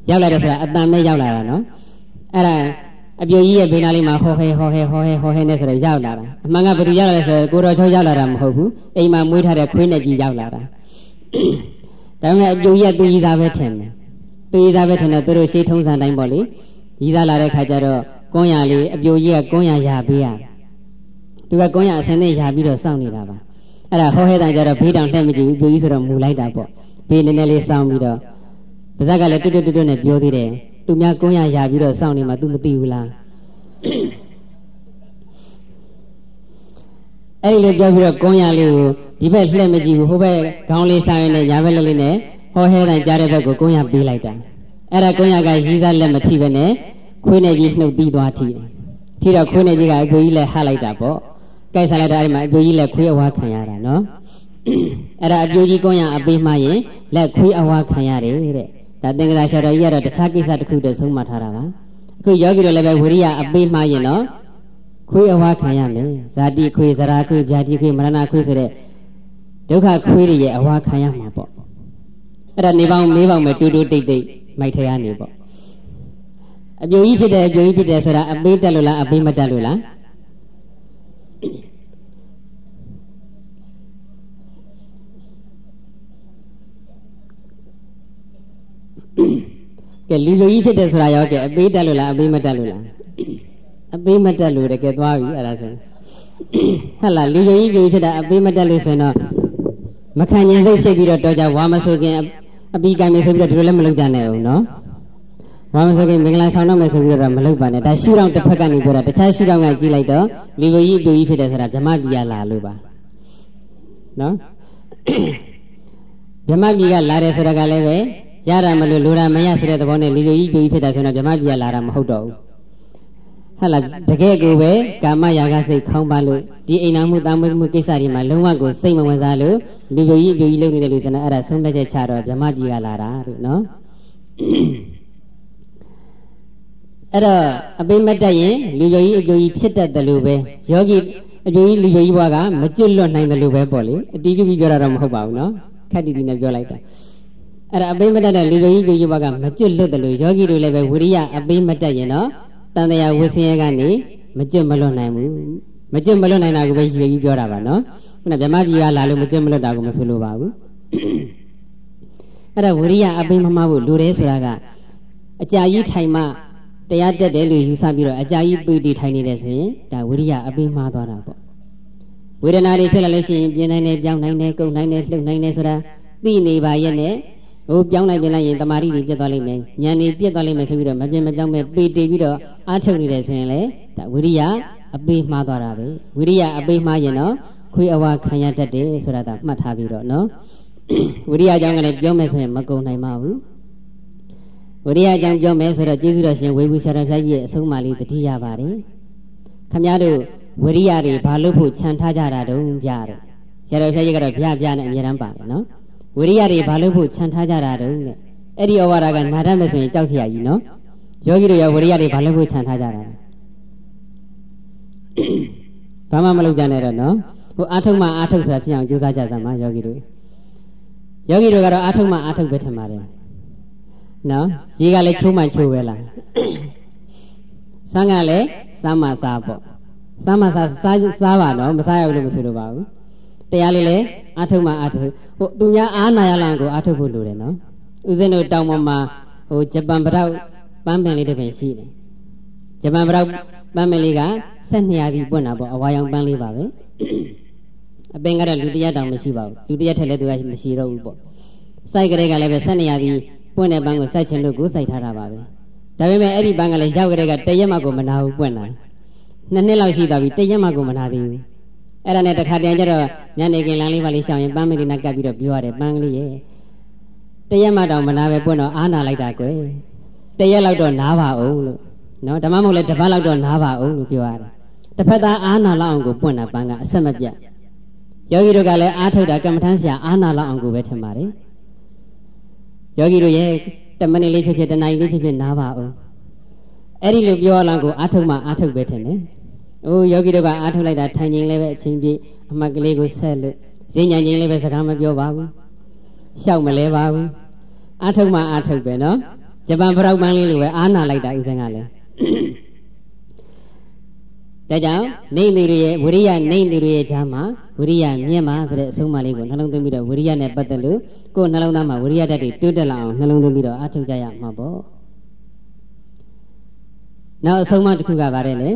ရောက်လာတဲ့ဆိုတာအတန်မဲ့ရောက်လာတာနော်အဲ့ဒါအပြိုကြီးရဲ့ဘေးနားလေးမှာဟောဟဲဟောဟဲဟောဟဲဟောဟဲနဲ့ဆိုတော့ရောက်လာတာအမှန်ကဘယ်သူရောက်လာလဲဆိုတော့ကိုတော်ချောရောက်လာတာမဟုတ်ဘူးအိမ်မှာမွေးထားတဲ့ခွေးနဲ့ကြီးရောက်လာတာဒါပေမဲ့အပြိုကြီးကသူကြီးသားပဲထင်တယ်သူကြီးသားပဲထင်တယ်သူတို့ရှေးထုံးစံတိုင်းပေါ့လေကြီးသားလာတဲ့ခါကျတော့ကွန်းရလေးအပြိုကြီးကကွန်းရရပေးရသူကကွန်းရအစင်းနဲ့ရပြီးတော့စောင့်နေတာပါအဲ့ဒါဟောဟဲတန်ကျတော့ဘေးတောင်လှည့်မကြည့်ဘူးအပြိုကြီးဆိုတော့မူလိုက်တာပေါ့ဘေးနည်းနည်းလေးစောင့်ပြီးတော့ပါဇက်ကလည်းတွတ်တွတ်တွတ်နဲ့ပြောသေးတယ်သူများကွန်းရရပြီးတော့စောင့်နေမှ तू မသိဘူးလားအဲ့ဒီလိုပြောပြီးတော့ကွန်းရလေးကိုဒီဘက်လှည့်မကြည့်ဘူးဟိုဘက်ခေါင်းလေးစားရင်းနဲ့ညာဘက်လက်လေးနဲ့ဟောဟဲတန်ကြားတဲ့ဘက်ကိုကွန်းရပေးလိုက်တာအဲ့ဒါကွန်းရကရီးစားလက်မထိပဲနဲ့ခွေးနဲ့ကြီးနှုတ်ပြီးသွားထိတယ်ထိတော့ခွေးနဲ့ကြီးကအပြိုကြီးလက်ဟလိုက်တာပေါ့ကြိုက်စားလိုက်တာအဲ့ဒီမှာအပြိုကြီးလက်ခွေးအဝါခံရတာနော်အဲ့ဒါအပြိုကြီးကွန်းရအပေးမှရင်လက်ခွေးအဝါခံရတယ်တဲ့ဒါသင်္ကရာဆရာတော်ကြီးကတော့တခြားကိစ္စတစ်ခုတည်းဆုံးမထားတာပါအခုယောဂီတို့လည်းပဲဝိရိယအပေးမှရင်တော့ခွေးအဝါခံရမယ်ဇာတိခွေးဇရာခွေးဗျာတိခွေးမရဏခွေးဆိုတဲ့ဒုက္ခခွေးတွေရဲ့အဝါခံရမှာပေါ့အဲ့ဒါနေပေါင်းမေးပေါင်းမယ်တူတူတိတ်တိတ်မိုက်ထရနေပေါ့အပြိုကြီးဖြစ်တယ်အပြိုကြီးဖြစ်တယ်ဆိုတာအပေးတက်လို့လားအပေးမတက်လို့လားကဲလူလူကြီးဖြစ်တယ်ဆိုတာရောကဲအပေးတက်လို့လားအပေးမတက်လို့လားအပေးမတက်လို့တကယ်သွားပြီအဲ့ဒါဆိုဟုတ်လားလူလူကြီးပြိုဖြစ်တာအပေးမတက်လို့ဆိုရင်တော့မခံញင်စိတ်ဖြစ်ပြီးတော့တော့ကြဝါမဆိုခင်အပီကံမယ်ဆိုပြီးတော့ဒီလိုလည်းမလုပ်ကြနဲ့ဦးနော်ဝါမဆိုခင်မင်္ဂလာဆောင်တော့မယ်ဆိုပြီးတော့မလုပ်ပါနဲ့ဒါရှုထောင့်တစ်ဖက်ကနေပြောတာတခြားရှုထောင့်ကကြည့်လိုက်တော့လူလူကြီးပြိုကြီးဖြစ်တယ်ဆိုတာဓမ္မပြည်ကလာလို့ပါနော်ဓမ္မပြည်ကလာတယ်ဆိုတာကလည်းပဲရတာမလို့လိုတာမရဆိုတဲ့သဘောနဲ့လူလူကြီးပြိုကြီးဖြစ်တာဆိုတော့ဓမ္မပြည်ကလာတာမဟုတ်တော့ဘူးဟုတ်လားတကယ်ကိုပဲကာမရာဂစိတ်ခေါင်းပါလို့ဒီအိမ်နာမှုတာမွေးမှုကိစ္စတွေမှာလုံးဝကိုစိတ်မဝင်စားလို့လူလူကြီးပြိုကြီးလုပ်နေတယ်လို့ဆိုတော့အဲ့ဒါဆုံးဖြတ်ချက်ချတော့ဓမ္မပြည်ကလာတာလို့နော်အဲ့တော့အပိမတ်တက်ရင်လူလူကြီးအပြိုကြီးဖြစ်တတ်တယ်လို့ပဲယောဂီအပြိုကြီးလူလူကြီးဘွားကမကျွတ်လွတ်နိုင်တယ်လို့ပဲပေါ့လေအတီးပြုပြီးပြောတာတော့မဟုတ်ပါဘူးနော်ခက်တီတီနဲ့ပြောလိုက်တာအဲ့ဒါအပိမတ်တက်တဲ့လူလူကြီးပြိုကြီးဘွားကမကျွတ်လွတ်တယ်လို့ယောဂီတို့လည်းပဲဝိရိယအပိမတ်တက်ရင်တော့တန်တရားဝိဆင်းရဲကနေမကျွတ်မလွတ်နိုင်ဘူးမကျွတ်မလွတ်နိုင်တာကိုပဲရွေကြီးပြောတာပါနော်ခုနဗြဟ္မပြည်ကလာလို့မကျွတ်မလွတ်တာကိုမဆိုလိုပါဘူးအဲ့ဒါဝိရိယအပိမမဖို့လူတယ်ဆိုတာကအကြာကြီးထိုင်မှတရားတက်တယ်လို့ယူဆပြီးတော့အကြာကြီးပိတိထိုင်နေတယ်ဆိုရင်ဒါဝိရိယအပိမှားသွားတာပေါ့ဝေဒနာတွေဖြစ်လာလို့ရှိရင်ပြင်းနိုင်တယ်ပြောင်းနိုင်တယ်ကုန်နိုင်တယ်လှုပ်နိုင်တယ်ဆိုတာသိနေပါရဲ့နဲ့ဟိုပြောင်းလိုက်ပြင်လိုက်ရင်တမာတိတွေပြတ်သွားလိမ့်မယ်ဉာဏ်တွေပြတ်သွားလိမ့်မယ်ဆိုပြီးတော့မပြင်းမပြောင်းမဲ့ပေတေပြီးတော့အားထုတ်နေတယ်ဆိုရင်လေဒါဝိရိယအပိမှားသွားတာပဲဝိရိယအပိမှားရင်တော့ခွေးအဝါခံရတတ်တယ်ဆိုတာဒါမှတ်ထားပြီးတော့နော်ဝိရိယအကြောင်းကလည်းပြောမယ်ဆိုရင်မကုန်နိုင်ပါဘူးဝိရိယအကြောင်းပြောမယ်ဆိုတော့ကျေးဇူးတော်ရှင်ဝေဘူးဆရာတော်ဘုရားကြီးရဲ့အဆုံးအမလေးတတိယပါတယ်ခင်ဗျားတို့ဝိရိယတွေဘာလို့ဖို့ခြံထားကြတာတုံးပြတယ်ဆရာတော်ဘုရားကြီးကတော့ဗျာဗျာနဲ့အမြဲတမ်းပါတယ်နော်ဝိရိယတွေဘာလို့ဖို့ခြံထားကြတာတုံးတဲ့အဲ့ဒီဩဝါဒကနာတတ်မယ်ဆိုရင်ကြောက်เสียကြီးနော်ယောဂီတို့ရောဝိရိယတွေဘာလို့ဖို့ခြံထားကြတာဘာမှမလုပ်ကြနဲ့တော့နော်ဟိုအာထုတ်မှအာထုတ်ဆိုတာဖြစ်အောင်ကြိုးစားကြစမ်းပါယောဂီတို့ယောဂီတို့ကတော့အာထုတ်မှအာထုတ်ပဲထင်ပါတယ်နော်ရေကလည်းချိုးမှချိုးပဲလားစမ်းကလည်းစားမှစားပေါ့စားမှစားစားစားပါတော့မစားရဘူးလို့မဆိုလိုပါဘူးတရားလေးလည်းအာထုတ်မှအာထုတ်ဟိုသူများအားနာရလန်ကိုအာထုတ်ဖို့လိုတယ်နော်ဦးဇင်းတို့တောင်ပေါ်မှာဟိုဂျပန်ဗရောက်ပန်းပင်လေးတစ်ပင်ရှိတယ်ဂျပန်ဗရောက်ပန်းပင်လေးကဆက်နှစ်ရာသီပွင့်တာပေါ့အဝါရောင်ပန်းလေးပါပဲအပင်ကတော့လူတရက်တောင်မရှိပါဘူးလူတရက်ထက်လည်းသူကမရှိတော့ဘူးပေါ့စိုက်ကလေးကလည်းပဲဆက်နှစ်ရာသီပွင့်တဲ့ပန်းကိုစိုက်ချင်လို့ကိုစိုက်ထားတာပါပဲဒါပေမဲ့အဲ့ဒီပန်းကလည်းရောက်ကလေးကတရက်မှကိုမနာဘူးပွင့်လာနှစ်နှစ်လောက်ရှိသွားပြီတရက်မှကိုမနာသေးဘူးအဲ့ဒါနဲ့တခါတည်းကျတော့ညနေခင်းလမ်းလေးပါလေးရှောင်ရင်ပန်းမလေးနဲ့ကပ်ပြီးတော့ပြောရတယ်ပန်းကလေးရဲ့တရက်မှတော့မနာပဲပွင့်တော့အားနာလိုက်တာကွယ်တရက်လောက်တော့နားပါအောင်လို့နော်ဓမ္မမဟုတ်လဲတစ်ပတ်လောက်တော့နားပါအောင်လို့ပြောရတယ်တစ်ဖက်သားအားနာလောက်အောင်ကိုပွင့်တာပန်းကအဆက်မပြတ်ယောဂီတို့ကလည်းအားထုတ်တာကမ္မထမ်းဆရာအားနာလောက်အောင်ကိုပဲထင်ပါတယ်ယောဂီတို့ရဲ့တမဏိလေးဖြစ်ဖြစ်တဏှာလေးဖြစ်ဖြစ်နားပါအောင်အဲ့ဒီလိုပြောလာကိုအားထုတ်မှအားထုတ်ပဲထင်တယ်။အိုးယောဂီတို့ကအားထုတ်လိုက်တာထိုင်ခြင်းလည်းပဲအချင်းပြည့်အမှတ်ကလေးကိုဆက်လို့ဈဉ္ဉံခြင်းလည်းပဲစကားမပြောပါဘူး။ရှောက်မလဲပါဘူး။အားထုတ်မှအားထုတ်ပဲနော်ဂျပန်ဖရောက်ပန်းလေးလိုပဲအားနာလိုက်တာဥစဉ်ကလည်းဒါကြောင့်နေသူတွေရဲ့ဝိရိယနေသူတွေရဲ့ဈာမှာဝိရိယမြင့်မှာဆိုတဲ့အဆုံးအမလေးကိုနှလုံးသွင်းပြီးတော့ဝိရိယနဲ့ပတ်သက်လို့ကိုယ်နှလုံးသားမှာဝိရိယဓာတ်တွေတိုးတက်လာအောင်နှလုံးသွင်းပြီးတော့အားထုတ်ကြရမှာပေါ့နောက်အဆုံးအမတစ်ခုကပါတယ်လေ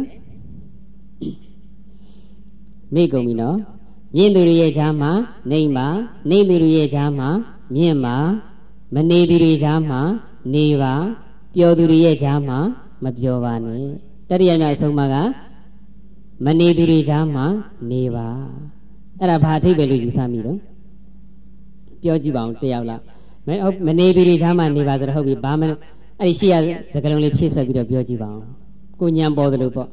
မိကုန်ပြီနော်မြင့်သူတွေရဲ့ဈာမှာနေမှာနေသူတွေရဲ့ဈာမှာမြင့်မှာမနေသူတွေဈာမှာနေပါပျော်သူတွေရဲ့ဈာမှာမပျော်ပါနဲ့တတိယမြောက်အဆုံးအမကမနေသူတွေဈာမှာနေပါအဲ့ဒါဘာအထိပ္ပယ်လို့ယူဆမိတော့ပြောကြည့်ပါဦးတယောက်လားမနေသူတွေဈာမှာနေပါဆိုတော့ဟုတ်ပြီဘာမအဲ့ဒီရှိရစကားလုံးလေးဖြည့်ဆွက်ပြီးတော့ပြောကြည့်ပါဦးကိုညံပေါ်သလိုပေါ့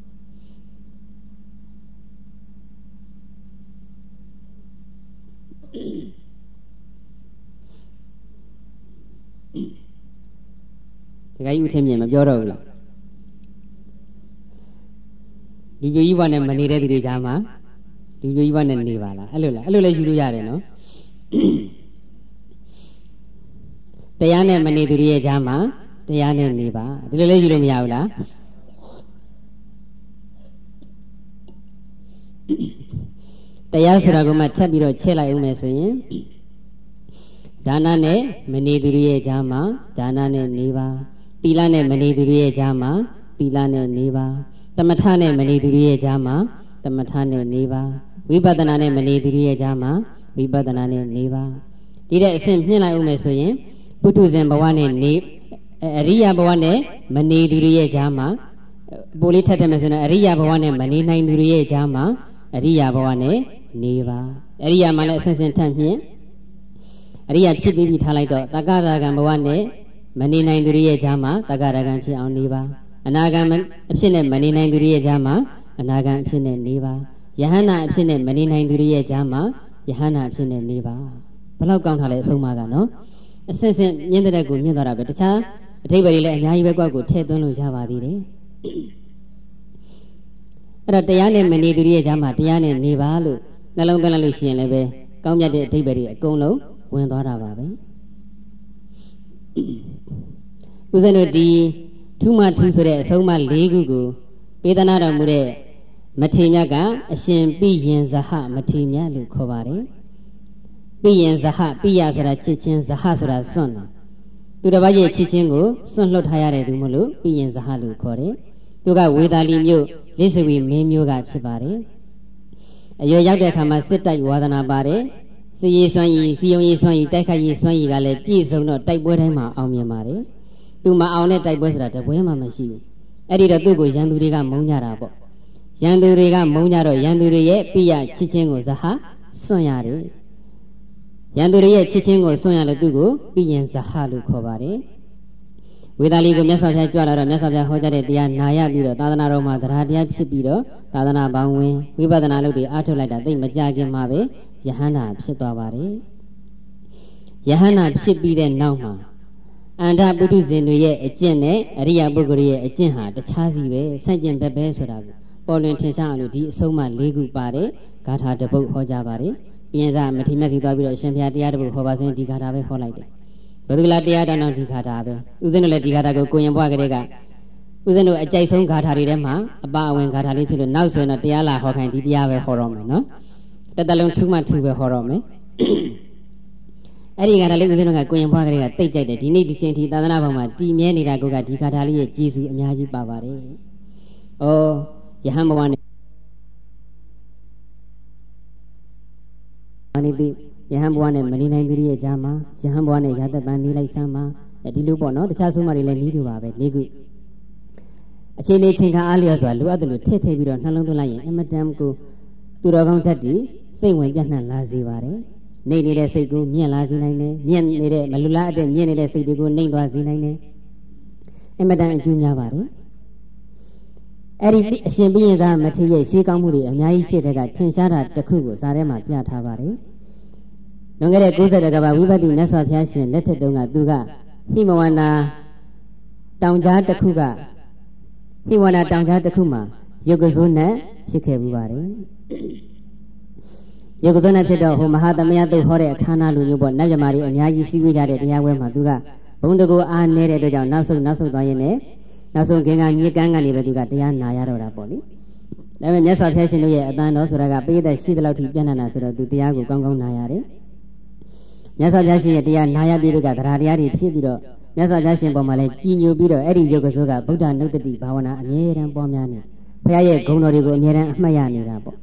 တခါကြီးဦးထင်းမြင်မပြောတော့ဘူးလားလူပြိုကြီးဘဝနဲ့မနေတဲ့သူတွေကြားမှာလူပြိုကြီးဘဝနဲ့နေပါလားအဲ့လိုလားအဲ့လိုလည်းယူလို့ရတယ်နော်တရားနဲ့မနေသူတွေရဲ့ကြားမှာတရားနဲ့နေပါဒီလိုလည်းယူလို့မရဘူးလားတရားဆိုတာကမှထပ်ပြီးတော့ချက်လိုက်အောင်မယ်ဆိုရင်ဒါနနဲ့မနေသူတွေရဲ့ကြားမှာဒါနနဲ့နေပါသီလနဲ့မနေသူတွေရဲ့ကြားမှာသီလနဲ့နေပါသမထနဲ့မနေသူတွေရဲ့ကြားမှာသမထနဲ့နေပါဝိပဿနာနဲ့မနေသူတွေရဲ့ကြားမှာဝိပဿနာနဲ့နေပါဒီတဲ့အဆင့်မြင့်လိုက်အောင်မယ်ဆိုရင်ပုထုဇဉ်ဘဝနဲ့နေအရိယဘဝနဲ့မနေသူတွေရဲ့ကြားမှာပိုလေးထပ်တယ်မယ်ဆိုရင်အရိယဘဝနဲ့မနေနိုင်သူတွေရဲ့ကြားမှာအရိယဘဝနဲ့နေပါအရိယမှာလည်းအဆင့်ဆင့်ထပ်မြင့်အရိယဖြစ်ပြီးပြီးထားလိုက်တော့တက္ကရာဂံဘဝနဲ့မနေနိုင်သူတွေရဲ့ကြားမှာတက္ကရာဂံဖြစ်အောင်နေပါအနာဂံအဖြစ်နဲ့မနေနိုင်သူတွေရဲ့ကြားမှာအနာဂံအဖြစ်နဲ့နေပါယဟန္တာအဖြစ်နဲ့မနေနိုင်သူတွေရဲ့ကြားမှာယဟန္တာအဖြစ်နဲ့နေပါဘယ်လောက်ကောင်းထားလဲအဆုံးအမကနော်အစစ်စစ်မြင့်တဲ့ကိုမြင့်သွားတာပဲတခြားအထိပ္ပယ်တွေလည်းအများကြီးပဲကွက်ကိုထည့်သွင်းလို့ရပါသေးတယ်အဲ့တော့တရားနဲ့မနေသူတွေရဲ့ကြားမှာတရားနဲ့နေပါလို့နှလုံးသွင်းလိုက်လို့ရှိရင်လည်းပဲကောင်းမြတ်တဲ့အထိပ္ပယ်တွေအကုန်လုံးဝင်သွားတာပါပဲဦးဇင်းတို့ဒီထူးမထူးဆိုတဲ့အဆုံးအမ၄ခုကိုပေးသနာတော်မူတဲ့မထေမြတ်ကအရှင်ပိယင်ဇဟမထေမြတ်လို့ခေါ်ပါတယ်ပိယင်ဇဟပိယဆိုတာချစ်ချင်းဇဟဆိုတာစွန့်တယ်သူတစ်ပါးရဲ့ချစ်ချင်းကိုစွန့်လွတ်ထားရတဲ့သူမလို့ပိယင်ဇဟလို့ခေါ်တယ်သူကဝေသာလီမြို့လိစဝီမင်းမျိုးကဖြစ်ပါတယ်အရွယ်ရောက်တဲ့အခါမှာစစ်တိုက်ဝါဒနာပါတယ်စီရီစွမ်းရည်စီယုံရည်စွမ်းရည်တိုက်ခိုက်ရည်စွမ်းရည်ကလည်းပြည့်စုံတော့တိုက်ပွဲတိုင်းမှာအောင်မြင်ပါတယ်သူမအောင်တဲ့တိုက်ပွဲဆိုတာတပွဲမှမရှိဘူးအဲ့ဒီတော့သူ့ကိုရန်သူတွေကမုန်းကြတာပေါ့ရန်သူတွေကမုန်းကြတော့ရန်သူတွေရဲ့ပိယချစ်ချင်းကိုဇဟစွန့်ရတယ်ရန်သူတွေရဲ့ချစ်ချင်းကိုစွန့်ရလို့သူ့ကိုပိယင်ဇဟလို့ခေါ်ပါတယ်ဝေသာလီကိုမြတ်စွာဘုရားကြွလာတော့မြတ်စွာဘုရားဟောကြားတဲ့တရားနာရပြီးတော့သာသနာတော်မှာတရားတရားဖြစ်ပြီးတော့သာသနာပေါင်းဝင်ဝိပဿနာလုပ်တွေအားထုတ်လိုက်တာသိမကြခင်မှာပဲယဟန္တာဖြစ်သွားပါတယ်ယဟန္တာဖြစ်ပြီးတဲ့နောက်မှာအန္တပုထုဇဉ်တွေရဲ့အကျင့်နဲ့အရိယပုဂ္ဂိုလ်ရဲ့အကျင့်ဟာတခြားစီပဲဆန့်ကျင်ဘက်ပဲဆိုတာကိုပေါ်လွင်ထင်ရှားအောင်လို့ဒီအဆုံးအမ၄ခုပါတယ်ဂါထာတစ်ပုဒ်ဟောကြားပါတယ်ပြင်စမထေမြတ်စီသွားပြီးတော့အရှင်ဘုရားတရားတစ်ပုဒ်ဟောပါဆိုရင်ဒီဂါထာပဲဟောလိုက်တယ်ဘုဒ္ဓလာတရားတော်တော်ဒီဂါထာပဲဥစဉ်တို့လည်းဒီဂါထာကိုကိုရင်ဘွားကလေးကဥစဉ်တို့အကြိုက်ဆုံးဂါထာတွေထဲမှာအပအဝင်ဂါထာလေးဖြစ်လို့နောက်ဆိုရင်တော့တရားလာဟောခိုင်းဒီတရားပဲဟောတော့မယ်နော်တတလုံးထူးမှထူးပဲဟောတော့မယ်အဲ့ဒီဂါထာလေးဥစဉ်တို့ကကိုရင်ဘွားကလေးကတိတ်ကြိုက်တယ်ဒီနေ့ဒီချိန်ထိသာသနာ့ဘောင်မှာတည်မြဲနေတာကဒီဂါထာလေးရဲ့ကျေးဇူးအများကြီးပါပါတယ်ဩယဟန်ဘဝနဲ့အနိတိယဟန်ဘဝနဲ့မနေနိုင်သူရဲ့ကြားမှာယဟန်ဘဝနဲ့ရာသက်ပန်နေလိုက်စမ်းမှာဒီလိုပေါ့နော်တခြားဆုံးမတွေလည်းနီးတူပါပဲ၄ခုအခြေလေးချိန်ခါအားလျော်စွာလိုအပ်တယ်လို့ထည့်ထည့်ပြီးတော့နှလုံးသွင်းလိုက်ရင်အမတန်ကိုသူတော်ကောင်းတတ်တည်စိတ်ဝင်ပြန့်နှံ့လာစေပါတယ်နေနေတဲ့စိတ်ကိုမြင့်လာစေနိုင်တယ်မြင့်နေတဲ့မလူလားအတဲ့မြင့်နေတဲ့စိတ်တွေကိုနှိမ့်သွားစေနိုင်တယ်အမတန်အကျိုးများပါတယ်အဲ့ဒီအရှင်ပိယင်ဇမထေရရဲ့ရှေးကောင်းမှုတွေအများကြီးရှိတဲ့ကထင်ရှားတာတစ်ခုကိုစာထဲမှာပြထားပါတယ်လွန်ခဲ့တဲ့၉၀ကဘာဝိပဿနာမြတ်စွာဘုရားရှင်လက်ထက်တုန်းကသူကဟိမဝန္တာတောင်ကြားတစ်ခုကဟိမဝန္တာတောင်ကြားတစ်ခုမှာယုတ်ကစိုးနဲ့ဖြစ်ခဲ့ပြီးပါတယ်ယုတ်ကစိုးနဲ့ဖြစ်တော့ဟိုမဟာသမယတုတ်ဟောတဲ့အခမ်းအနားလိုမျိုးပေါ့နတ်မြမာတွေအများကြီးစီးဝေးကြတဲ့တရားပွဲမှာသူကဘုံတကူအားနေတဲ့အတွက်ကြောင့်နောက်ဆုံးနောက်ဆုံးသွားရင်လည်းနောက်ဆုံးခင်ကမြေကန်းကနေပဲသူကတရားနာရတော့တာပေါ့လေဒါပေမဲ့မြတ်စွာဘုရားရှင်တို့ရဲ့အတန်တော်ဆိုတာကပိဋကရှိတဲ့လောက်ထိပြန့်နှံ့တာဆိုတော့သူတရားကိုကောင်းကောင်းနာရတယ်မြတ်စွာဘုရားရှင်ရဲ့တရားနာရပြီးတော့ကသရတရားတွေဖြစ်ပြီးတော့မြတ်စွာဘုရားရှင်ပေါ်မှာလည်းကြည်ညိုပြီးတော့အဲ့ဒီယုတ်ကဆိုးကဗုဒ္ဓနုတ္တိဘာဝနာအမြဲတမ်းပွားများနေဘုရားရဲ့ဂုဏ်တော်တွေကိုအမြဲတမ်းအမှတ်ရနေတာပေါ့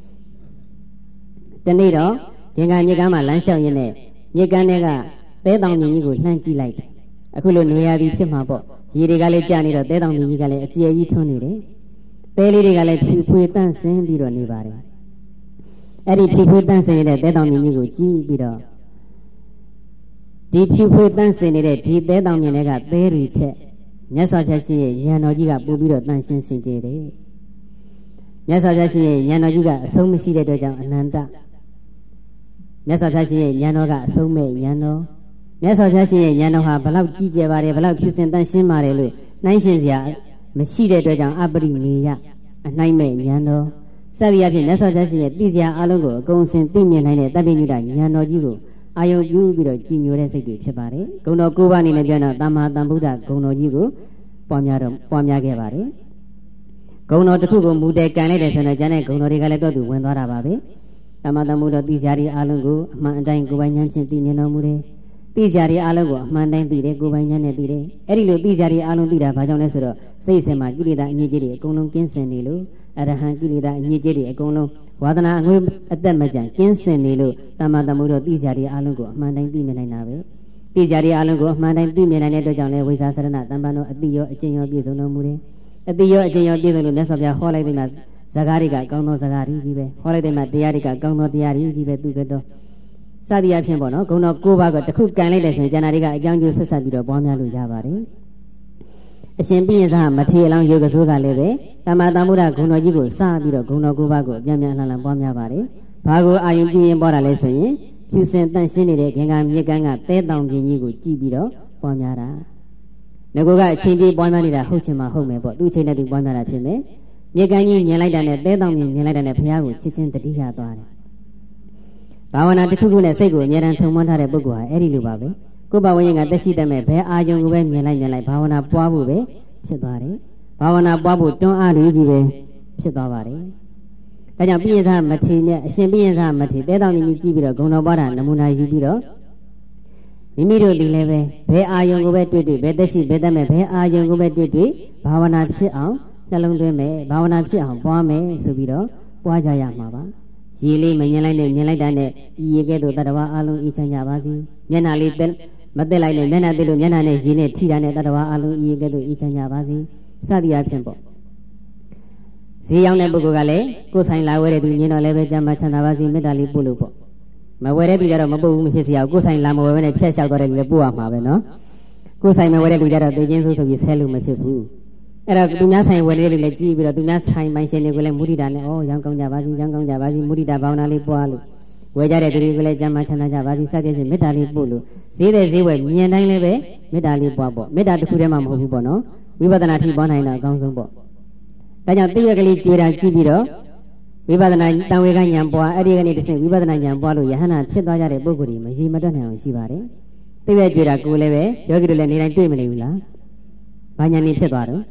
ဒီနေ့တော့ဒီကမြေကမ်းမှာလမ်းလျှောက်ရင်းနဲ့မြေကမ်းတွေကသဲတောင်မြင်ကြီးကိုလှမ်းကြည့်လိုက်တယ်အခုလိုနွေရာသီဖြစ်မှာပေါ့ရေတွေကလည်းကျနေတော့သဲတောင်မြင်ကြီးကလည်းအကျယ်ကြီးထွန်းနေတယ်သဲလေးတွေကလည်းဖြူဖွေးတန့်စင်းပြီးတော့နေပါတယ်အဲ့ဒီဖြူဖွေးတန့်စင်းနေတဲ့သဲတောင်မြင်ကြီးကိုကြည့်ပြီးတော့ဒီဖြူဖွေးတန့်စင်နေတဲ့ဒီသဲတောင်မြင်တွေကသဲတွေထက်မြတ်စွာဘုရားရှင်ရဲ့ဉာဏ်တော်ကြီးကပို့ပြီးတော့တန်ရှင်းစင်ကြယ်တယ်မြတ်စွာဘုရားရှင်ရဲ့ဉာဏ်တော်ကြီးကအဆုံးမရှိတဲ့အတွက်ကြောင့်အနန္တမြတ်စွာဘုရားရှင်ရဲ့ဉာဏ်တော်ကအဆုံးမဲ့ဉာဏ်တော်မြတ်စွာဘုရားရှင်ရဲ့ဉာဏ်တော်ဟာဘလောက်ကြီးကျယ်ပါတယ်ဘလောက်ဖြူစင်တန်ရှင်းပါတယ်လို့နှိုင်းရှင်းစရာမရှိတဲ့အတွက်ကြောင့်အပရိမေယအနှိုင်းမဲ့ဉာဏ်တော်စသည်အဖြစ်မြတ်စွာဘုရားရှင်ရဲ့သိစရာအလုံးကိုအကုန်စင်သိမြင်နိုင်တဲ့တပ္ပိညုတဉာဏ်တော်ကြီးကိုအာယုံပြုပြီးတော့ကြည်ညိုတဲ့စိတ်တွေဖြစ်ပါတယ်ဂုဏ်တော်၉ပါးအနေနဲ့ပြောတော့တမ္မာတမ္ဗုဒ္ဓဂုဏ်တော်ကြီးကိုပွားများတော့ပွားများခဲ့ပါတယ်ဂုဏ်တော်တစ်ခုကိုမူတည်ကန်လိုက်တယ်ဆိုတော့ကျန်တဲ့ဂုဏ်တော်တွေကလည်းတော့သူဝင်သွားတာပါပဲတမ္မာတမ္ဗုဒ္ဓသိစရာတွေအလုံးကိုအမှန်အတိုင်းကိုယ်ပိုင်ဉာဏ်ဖြင့်သိမြင်တော်မူတယ်သိစရာတွေအလုံးကိုအမှန်တိုင်းသိတယ်ကိုယ်ပိုင်ဉာဏ်နဲ့သိတယ်အဲ့ဒီလိုသိစရာတွေအလုံးသိတာဘာကြောင့်လဲဆိုတော့စိတ်အစဉ်မှာကိလေသာအငြိကြီးတွေအကုန်လုံးကင်းစင်နေလို့အရဟံကိလေသာအငြိကြီးတွေအကုန်လုံးဝါဒနာအငွေအသက်မကြံကင်းစင်နေလို့တမ္မာတမ္ဗုဒ္ဓသိစရာတွေအလုံးကိုအမှန်တိုင်းသိမြင်နိုင်တာပဲသိစရာတွေအလုံးကိုအမှန်တိုင်းသိမြင်နိုင်တဲ့အတွက်ကြောင့်လဲဝိဇာစရဏတမ္ပန်တော်အတိရောအကျင့်ရောပြည့်စုံတော်မူတယ်အတိရောအကျင့်ရောပြည့်စုံလို့မြတ်စွာဘုရားဟောလိုက်တဲ့မှာဇဂါတွေကကောင်းသောဇဂါတွေကြီးပဲဟောလိုက်တဲ့မှာတရားတွေကကောင်းသောတရားတွေကြီးပဲသူကတော့စသည်အဖြစ်ပေါ့နော်ဂုဏ်တော်၉ပါးကတစ်ခုကန်လိုက်တဲ့ဆိုရင်ကျန်တာတွေကအကြောင်းကျိုးဆက်ဆက်ပြီးတော့ပွားများလို့ရပါတယ်အရှင်ပြည့်စားမထေရလောင်းယုတ်ကဆိုးကလည်းပဲတမ္မာတမ္ဗုဒ္ဓဂုဏ်တော်ကြီးကိုစပြီးတော့ဂုဏ်တော်၉ပါးကိုအပြန်ပြန်လှန်လှန်ပွားများပါတယ်ဘာကိုအာယုံပြုရင်ပွားတာလဲဆိုရင်ဖြူစင်တန့်ရှင်းနေတဲ့ခင်္ကာမြေကမ်းကသဲတောင်ပြင်းကြီးကိုကြည့်ပြီးတော့ပွားများတာငါကအချင်းပြေးပွားများနေတာဟုတ်ချင်မှဟုတ်မယ်ပေါ့သူ့အချိန်နဲ့သူပွားများတာဖြစ်မယ်မြေကမ်းကြီးမြင်လိုက်တာနဲ့သဲတောင်ပြင်းမြင်လိုက်တာနဲ့ဘုရားကိုချစ်ချင်းတတိယသွားတယ်ဘာဝနာတစ်ခုခုနဲ့စိတ်ကိုအမြဲတမ်းထုံမွန်းထားတဲ့ပုဂ္ဂိုလ်ဟာအဲ့ဒီလိုပါပဲကိုယ်ပါဝိညာဉ်ကတက်ရှိတတ်မဲ့ဘယ်အာယုံကိုပဲမြင်လိုက်မြင်လိုက်ဘာဝနာပွားဖို့ပဲဖြစ်သွားတယ်ဘာဝနာပွားဖို့တွန်းအားတွေကြီးပဲဖြစ်သွားပါတယ်ဒါကြောင့်ပြည့်စားမထေနဲ့အရှင်ပြည့်စားမထေတဲတောင်ကြီးကြည့်ပြီးတော့ဂုဏ်တော်ပွားတာနမူနာယူပြီးတော့မိမိတို့ဒီလည်းပဲဘယ်အာယုံကိုပဲတွေ့တွေ့ဘယ်တက်ရှိဘယ်တက်မဲ့ဘယ်အာယုံကိုပဲတွေ့တွေ့ဘာဝနာဖြစ်အောင်နှလုံးသွင်းမယ်ဘာဝနာဖြစ်အောင်ပွားမယ်ဆိုပြီးတော့ပွားကြရမှာပါရေလေးမမြင်လိုက်နဲ့မြင်လိုက်တာနဲ့ဤရေကဲ့သို့တတ္တဝါအလုံးဤချမ်းကြပါစေမျက်နှာလေးတက်မတက်လိုက်နဲ့မျက်နှာတက်လို့မျက်နှာနဲ့ရေနဲ့ထိတာနဲ့တတ္တဝါအလုံးဤရေကဲ့သို့ဤချမ်းကြပါစေစသည်အဖြစ်ပေါ့ဈေးရောက်တဲ့ပုဂ္ဂိုလ်ကလည်းကိုယ်ဆိုင်လာဝဲတဲ့သူမြင်တော့လည်းပဲကြမ်းမှချမ်းသာပါစေမေတ္တာလေးပို့လို့ပေါ့မဝဲတဲ့သူကြတော့မပို့ဘူးမဖြစ်စရာကိုယ်ဆိုင်လာမဝဲဘဲနဲ့ဖြတ်လျှောက်သွားတဲ့လူလည်းပို့ရမှာပဲနော်ကိုယ်ဆိုင်မဝဲတဲ့လူကြတော့သိချင်းဆိုးဆိုပြီးဆဲလို့မဖြစ်ဘူးအဲ့တော့သူများဆိုင်ဝယ်တဲ့လူလည်းကြည့်ပြီးတော့သူများဆိုင်ပိုင်ရှင်တွေကိုလည်းမုဒိတာနဲ့ဩရောင်းကောင်းကြပါစေရောင်းကောင်းကြပါစေမုဒိတာဘာဝနာလေးပွားလို့ဝယ်ကြတဲ့သူတွေကလည်းကြမ်းမှချမ်းသာကြပါစေစသဖြင့်မေတ္တာလေးပို့လို့ဈေးတဲ့ဈေးဝယ်မြင်တိုင်းလည်းပဲမေတ္တာလေးပွားပေါ့မေတ္တာတစ်ခုတည်းမှမဟုတ်ဘူးပေါ့နော်ဝိပဿနာထိပွားနိုင်တာအကောင်းဆုံးပေါ့ဒါကြောင့်တိရကလေးကြွေတာကြည့်ပြီးတော့ဝိပဿနာတန်ဝေကဉာဏ်ပွားအဲ့ဒီကနေတစ်ဆင့်ဝိပဿနာဉာဏ်ပွားလို့ယဟန္တာဖြစ်သွားကြတဲ့ပုဂ္ဂိုလ်တွေမရေမတွက်နိုင်အောင်ရှိပါတယ်တိရကြွေတာကိုလည်းပဲယောဂီတို့လည်းနေတိုင်းတွေ့မနေဘူးလားဘာဉာဏ်နေဖြစ်သွားတော့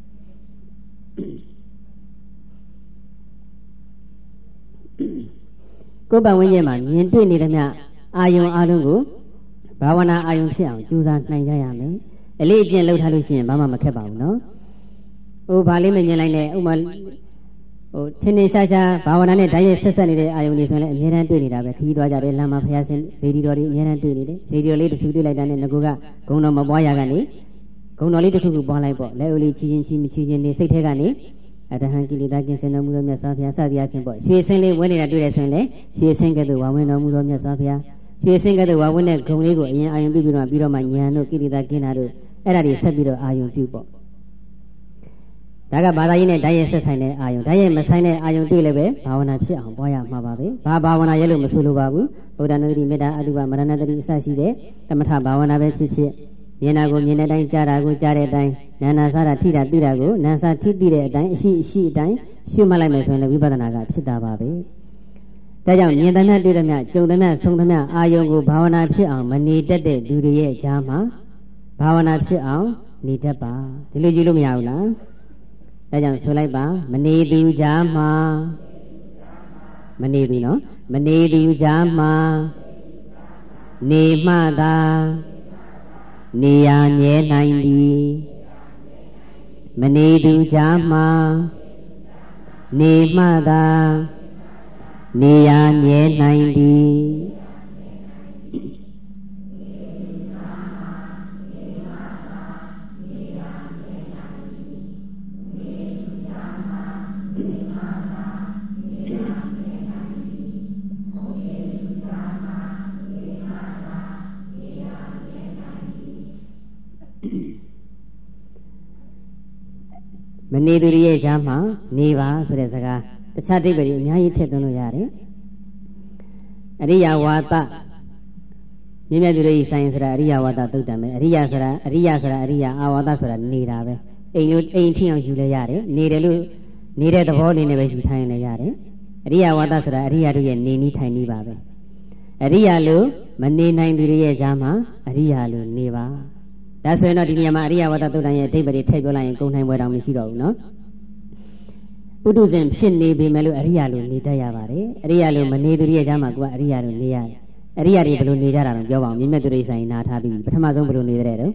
ကိုယ်ပတ်ဝန်းကျင်မှာမြင်တွေ့နေသမျှအာယုံအလုံးကိုဘာဝနာအာယုံဖြစ်အောင်ကြိုးစားနိုင်ကြရမယ်အလေးအကျင့်လုပ်ထားလို့ရှိရင်ဘာမှမခက်ပါဘူးနော်ဟိုဘာလေးမမြင်လိုက်နဲ့ဥမာဟိုထင်းထင်းရှားရှားဘာဝနာနဲ့ဓာတ်ရိုက်ဆက်ဆက်နေတဲ့အာယုံတွေဆိုရင်လည်းအများအားတွေ့နေတာပဲခီးသွားကြတယ်လမ်းမှာဖျားဆင်းဇေဒီတော်တွေအများအားတွေ့နေတယ်ဇေဒီတော်လေးတစ်ခုတွေ့လိုက်တာနဲ့ငကိုကဂုံတော်မပွားရကနေဂုံတော်လေးတစ်ခုခုပွားလိုက်ပေါ့လက်ဦးလေးချီချင်းချီမချီချင်းနေစိတ်ထဲကနေအတဟံကိလေသာကင်းစင်တော်မူသောမြတ်စွာဘုရားစသည်အဖြစ်ပေါ့ရွှေစင်းလေးဝင်နေတာတွေ့ရဆိုရင်လေရွှေစင်းကဲ့သို့ဝါဝင်တော်မူသောမြတ်စွာဘုရားရွှေစင်းကဲ့သို့ဝါဝင်တဲ့ဂုံလေးကိုအရင်အာယုံပြုပြီးတော့ပြီးတော့မှဉာဏ်တို့ကိလေသာကင်းတာတို့အဲ့ဒါတွေဆက်ပြီးတော့အာယုံပြုပေါ့ဒါကဘာသာရေးနဲ့ဓာတ်ရိုက်ဆက်ဆိုင်တဲ့အာယုံဓာတ်ရိုက်မဆိုင်တဲ့အာယုံတွေ့လည်းပဲဘာဝနာဖြစ်အောင်ပွားရမှာပါပဲဘာဘာဝနာရဲလို့မဆိုလိုပါဘူးဗုဒ္ဓနုတိမေတ္တာအတုပမရဏတတိအစရှိတဲ့သမထဘာဝနာပဲဖြစ်ဖြစ်မြင်တာကိုမြင်တဲ့အတိုင်းကြားတာကိုကြားတဲ့အတိုင်းနာနာစားတာထိတာသိတာကိုနာစာထိသိတဲ့အတိုင်းအရှိအရှိအတိုင်းရှုမှတ်လိုက်မယ်ဆိုရင်လည်းဝိပဿနာကဖြစ်တာပါပဲဒါကြောင့်မြင်သမျှတွေ့သမျှကြုံသမျှဆုံသမျှအာယုံကိုဘာဝနာဖြစ်အောင်မနေတတ်တဲ့လူတွေရဲ့ကြားမှာဘာဝနာဖြစ်အောင်နေတတ်ပါဒီလိုကြည့်လို့မရဘူးလားဒါကြောင့်ဆိုလိုက်ပါမနေသူကြားမှာမနေသူနော်မနေသူကြားမှာနေမှသာနေရမြဲနိုင်သည်မနေသူကြားမှာနေမှသာနေရမြဲနိုင်သည်မနေသူရဲ့ရှားမှာနေပါဆိုတဲ့စကားတခြားအဓိပ္ပာယ်အများကြီးထည့်သွင်းလို့ရတယ်အရိယဝါဒမြင့်မြတ်သူတွေဆိုင်ဆိုတာအရိယဝါဒသုတ်တံပဲအရိယဆိုတာအရိယဆိုတာအရိယအာဝါဒဆိုတာနေတာပဲအိမ်လို့အိမ်ထင်းအောင်ယူလဲရတယ်နေတယ်လို့နေတဲ့သဘောလေးနဲ့ပဲယူထိုင်လဲရတယ်အရိယဝါဒဆိုတာအရိယတို့ရဲ့နေနည်းထိုင်နည်းပါပဲအရိယလို့မနေနိုင်သူတွေရဲ့ရှားမှာအရိယလို့နေပါဒါဆိုရင်တော့ဒီနေရာမှာအရိယဝါဒသုတ်တံရဲ့အဓိပ္ပာယ်ထည့်ပြောလိုက်ရင်ဂုဏ်နိုင်ပွဲတောင်မရှိတော့ဘူးနော်ပုထုဇဉ်ဖြစ်နေပေမဲ့လို့အရိယာလိုနေတတ်ရပါတယ်အရိယာလိုမနေသူတွေရဲ့ကြားမှာကိုကအရိယာလိုနေရတယ်အရိယာတွေဘယ်လိုနေကြတာတော့ပြောပါအောင်မြင့်မြတ်သူတွေဆိုင်နာထားပြီးပထမဆုံးဘယ်လိုနေတဲ့တော့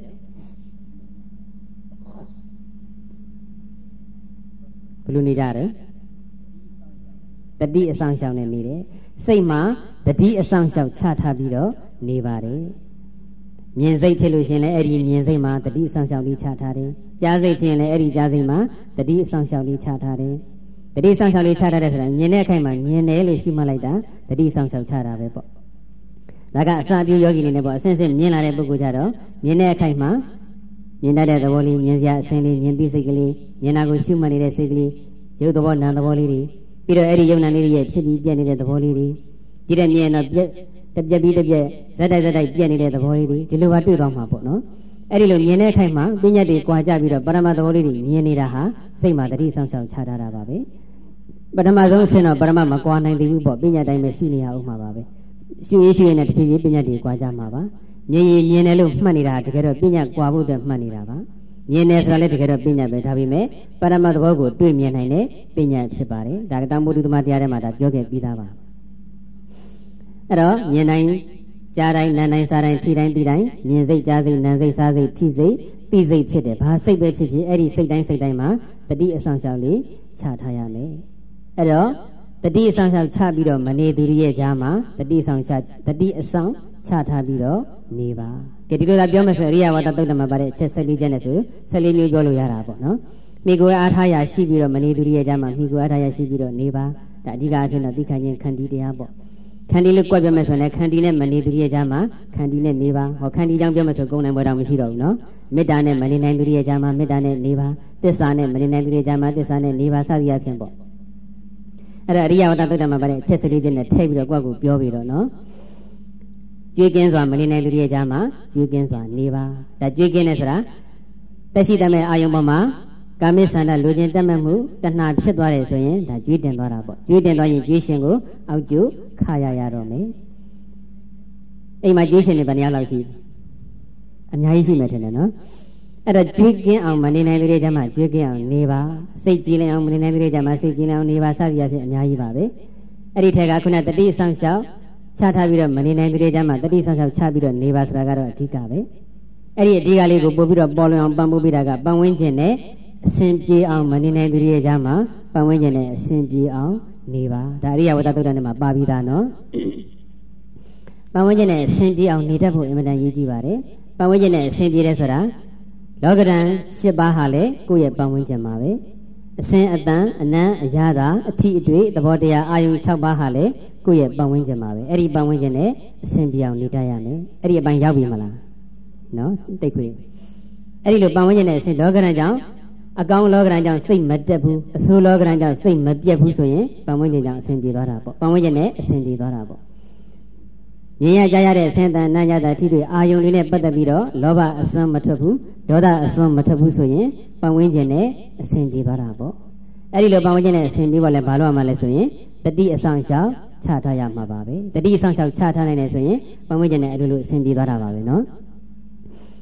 ဘယ်လိုနေကြတယ်တတိအဆောင်ရှောင်နေနေတယ်စိတ်မှာတတိအဆောင်ရှောင်ချထားပြီးတော့နေပါတယ်မြင်စိတ်ဖြစ်လို့ရှင်လည်းအဲ့ဒီမြင်စိတ်မှာတတိအဆောင်ရှောင်လေးချထားတယ်ကြားစိတ်ဖြစ်ရင်လည်းအဲ့ဒီကြားစိတ်မှာတတိအဆောင်ရှောင်လေးချထားတယ်တတိဆောင်ရှောက်လေးချထားတဲ့ဆိုတာမြင်တဲ့အခိုက်မှာမြင်တယ်လို့ရှုမှတ်လိုက်တာတတိဆောင်ရှောက်ချတာပဲပေါ့ဒါကအစာပြုယောဂီနေနဲ့ပေါ့အစင်းစင်းမြင်လာတဲ့ပုဂ္ဂိုလ်ကြတော့မြင်တဲ့အခိုက်မှာမြင်တတ်တဲ့သဘောလေးမြင်စရာအစင်းလေးမြင်ပြီးစိတ်ကလေးမြင်တာကိုရှုမှတ်နေတဲ့စိတ်ကလေးရုပ်သဘောနာမ်သဘောလေးတွေပြီးတော့အဲ့ဒီယုံနာလေးတွေရဲ့ဖြစ်ပြီးပြည့်နေတဲ့သဘောလေးတွေဒီတဲ့မြင်တော့ပြက်တပြက်ပြီးတပြက်ဇက်တိုက်ဇက်တိုက်ပြည့်နေတဲ့သဘောလေးတွေဒီလိုပါတွေ့သွားမှာပေါ့နော်အဲ့ဒီလိုမြင်တဲ့အခိုက်မှာပညာတွေကြွာကြပြီးတော့ပရမသဘောလေးတွေမြင်နေတာဟာစိတ်မှာတတိဆောင်ရှောက်ချထားတာပါပဲပထမဆုံးအဆင့်တော့ပရမမကွာနိုင်သေးဘူးပေါ့ပညာတိုင်းပဲရှိနေရအောင်မှာပါပဲရှုရေးရှုရေးနဲ့တဖြည်းဖြည်းပညာတွေကွာကြမှာပါမြင်ရင်မြင်တယ်လို့မှတ်နေတာတကယ်တော့ပညာကွာဖို့အတွက်မှတ်နေတာပါမြင်တယ်ဆိုတာလည်းတကယ်တော့ပညာပဲဒါပေမဲ့ပရမသဘောကိုတွေ့မြင်နိုင်တဲ့ပညာဖြစ်ပါတယ်ဒါကတောင်ဘုဒ္ဓသမတရားထဲမှာဒါပြောခဲ့ပြီးသားပါအဲ့တော့မြင်တိုင်းကြားတိုင်းနားတိုင်းစားတိုင်းထိတိုင်းသိတိုင်းမြင်စိတ်ကြားစိတ်နားစိတ်စားစိတ်ထိစိတ်သိစိတ်ဖြစ်တယ်ဘာစိတ်ပဲဖြစ်ဖြစ်အဲ့ဒီစိတ်တိုင်းစိတ်တိုင်းမှာတတိအဆောင်ရှောက်လေးချထားရမယ်အဲ့တော့တတိအဆောင်ရှောက်ချပြီးတော့မနေသူရဲ့ကြားမှာတတိအဆောင်ချတတိအဆောင်ချထားပြီးတော့နေပါကဲဒီလိုသာပြောမယ်ဆိုရိယဝါဒသုတ်တံမှာပါတဲ့အချက်၁၄ချက်နဲ့ဆို၁၄မျိုးပြောလို့ရတာပေါ့နော်မိကိုအားထားရရှိပြီးတော့မနေသူရဲ့ကြားမှာမိကိုအားထားရရှိပြီးတော့နေပါဒါအဓိကအဖြစ်တော့သိခံခြင်းခန္တီတရားပေါ့ခန္တီလေးကွက်ပြမယ်ဆိုရင်ခန္တီနဲ့မနေသူရဲ့ကြားမှာခန္တီနဲ့နေပါဟောခန္တီကြောင့်ပြောမယ်ဆိုဂုဏ်နိုင်ပွဲတော်မရှိတော့ဘူးနော်မေတ္တာနဲ့မနေနိုင်သူရဲ့ကြားမှာမေတ္တာနဲ့နေပါသစ္စာနဲ့မနေနိုင်သူရဲ့ကြားမှာသစ္စာနဲ့နေပါစသည်အဖြစ်ပေါ့အဲ့ဒါအရိယဝတ္တသုတ္တမှာပါတဲ့အချက်စလေးချက်နဲ့ထည့်ပြီးတော့ကိုယ့်ကိုပြောပြီးတော့နော်ကြွေးကင်းစွာမနေနိုင်သူရဲ့ကြားမှာကြွေးကင်းစွာနေပါဒါကြွေးကင်းတဲ့ဆိုတာတက်ရှိတမဲ့အာယုံပေါ်မှာကာမိဆန္ဒလိုချင်တက်မဲ့မှုတဏှာဖြစ်သွားတယ်ဆိုရင်ဒါကြွေးတင်သွားတာပေါ့ကြွေးတင်သွားရင်ကြွေးရှင်ကိုအောက်ကျခါရရတော့မယ်အိမ်မှာကြွေးရှင်တွေဘယ်နှယောက်လောက်ရှိအများကြီးရှိမယ်ထင်တယ်နော်အဲ့တော့ကြွေးကင်းအောင်မနေနိုင်သူတွေကြားမှာကြွေးကင်းအောင်နေပါစိတ်ကြည်လင်အောင်မနေနိုင်သူတွေကြားမှာစိတ်ကြည်လင်အောင်နေပါစသည်အဖြစ်အများကြီးပါပဲအဲ့ဒီထက်ကခုနတတိဆောင်ရှောက်ချထားပြီးတော့မနေနိုင်သူတွေကြားမှာတတိဆောင်ရှောက်ချပြီးတော့နေပါဆိုတာကတော့အဓိကပဲအဲ့ဒီအဓိကလေးကိုပို့ပြီးတော့ပေါ်လွင်အောင်ပံ့ပိုးပေးတာကပန်ဝင်းကျင်နဲ့အစဉ်ပြေအောင်မနေနိုင်သူတွေကြားမှာပန်ဝင်းကျင်နဲ့အစဉ်ပြေအောင်နေပါဒါအရိယဝတ္တသုတ္တနဲ့မှာပါပြီးသားနော်ပန်ဝင်းကျင်နဲ့အစဉ်ပြေအောင်နေတတ်ဖို့အင်မတန်ရည်ကြီးပါတယ်ပန်ဝင်းကျင်နဲ့အစဉ်ပြေတယ်ဆိုတာလောကဓာတ်၈ပါးဟာလေကိုယ့်ရဲ့ပန်ဝင်းကျင်မှာပဲအစဉ်အတန်အနံအရသာအထီအတွေ့သဘောတရားအာယု၆ပါးဟာလေကိုယ့်ရဲ့ပန်ဝင်းကျင်မှာပဲအဲ့ဒီပန်ဝင်းကျင်နဲ့အစဉ်ပြေအောင်နေတတ်ရမယ်အဲ့ဒီအပိုင်းရောက်ပြီမလားနော်တိတ်ခွေအဲ့ဒီလိုပန်ဝင်းကျင်နဲ့အစဉ်လောကဓာတ်ကြောင့်အကောင်လောကဓာတ်ကြောင့်စိတ်မတက်ဘူးအဆိုးလောကဓာတ်ကြောင့်စိတ်မပြတ်ဘူးဆိုရင်ပန်ဝင်းကျင်ကြောင့်အစဉ်ပြေသွားတာပေါ့ပန်ဝင်းကျင်နဲ့အစဉ်ပြေသွားတာပေါ့မြင်ရကြရတဲ့အစဉ်တန်နာရတာထိတွေ့အာယုန်လေးနဲ့ပတ်သက်ပြီးတော့လောဘအစွန်းမထွက်ဘူးဒေါသအစွန်းမထွက်ဘူးဆိုရင်ပန်ဝင်းကျင်နဲ့အစဉ်ပြေသွားတာပေါ့အဲ့ဒီလိုပန်ဝင်းကျင်နဲ့အစဉ်ပြေဖို့လည်းဘာလို့ရမှာလဲဆိုရင်တတိအဆောင်ရှောက်ချထားရမှာပါပဲတတိအဆောင်ရှောက်ချထားနိုင်တယ်ဆိုရင်ပန်ဝင်းကျင်နဲ့အလိုလိုအစဉ်ပြေသွားတာပါပဲနော်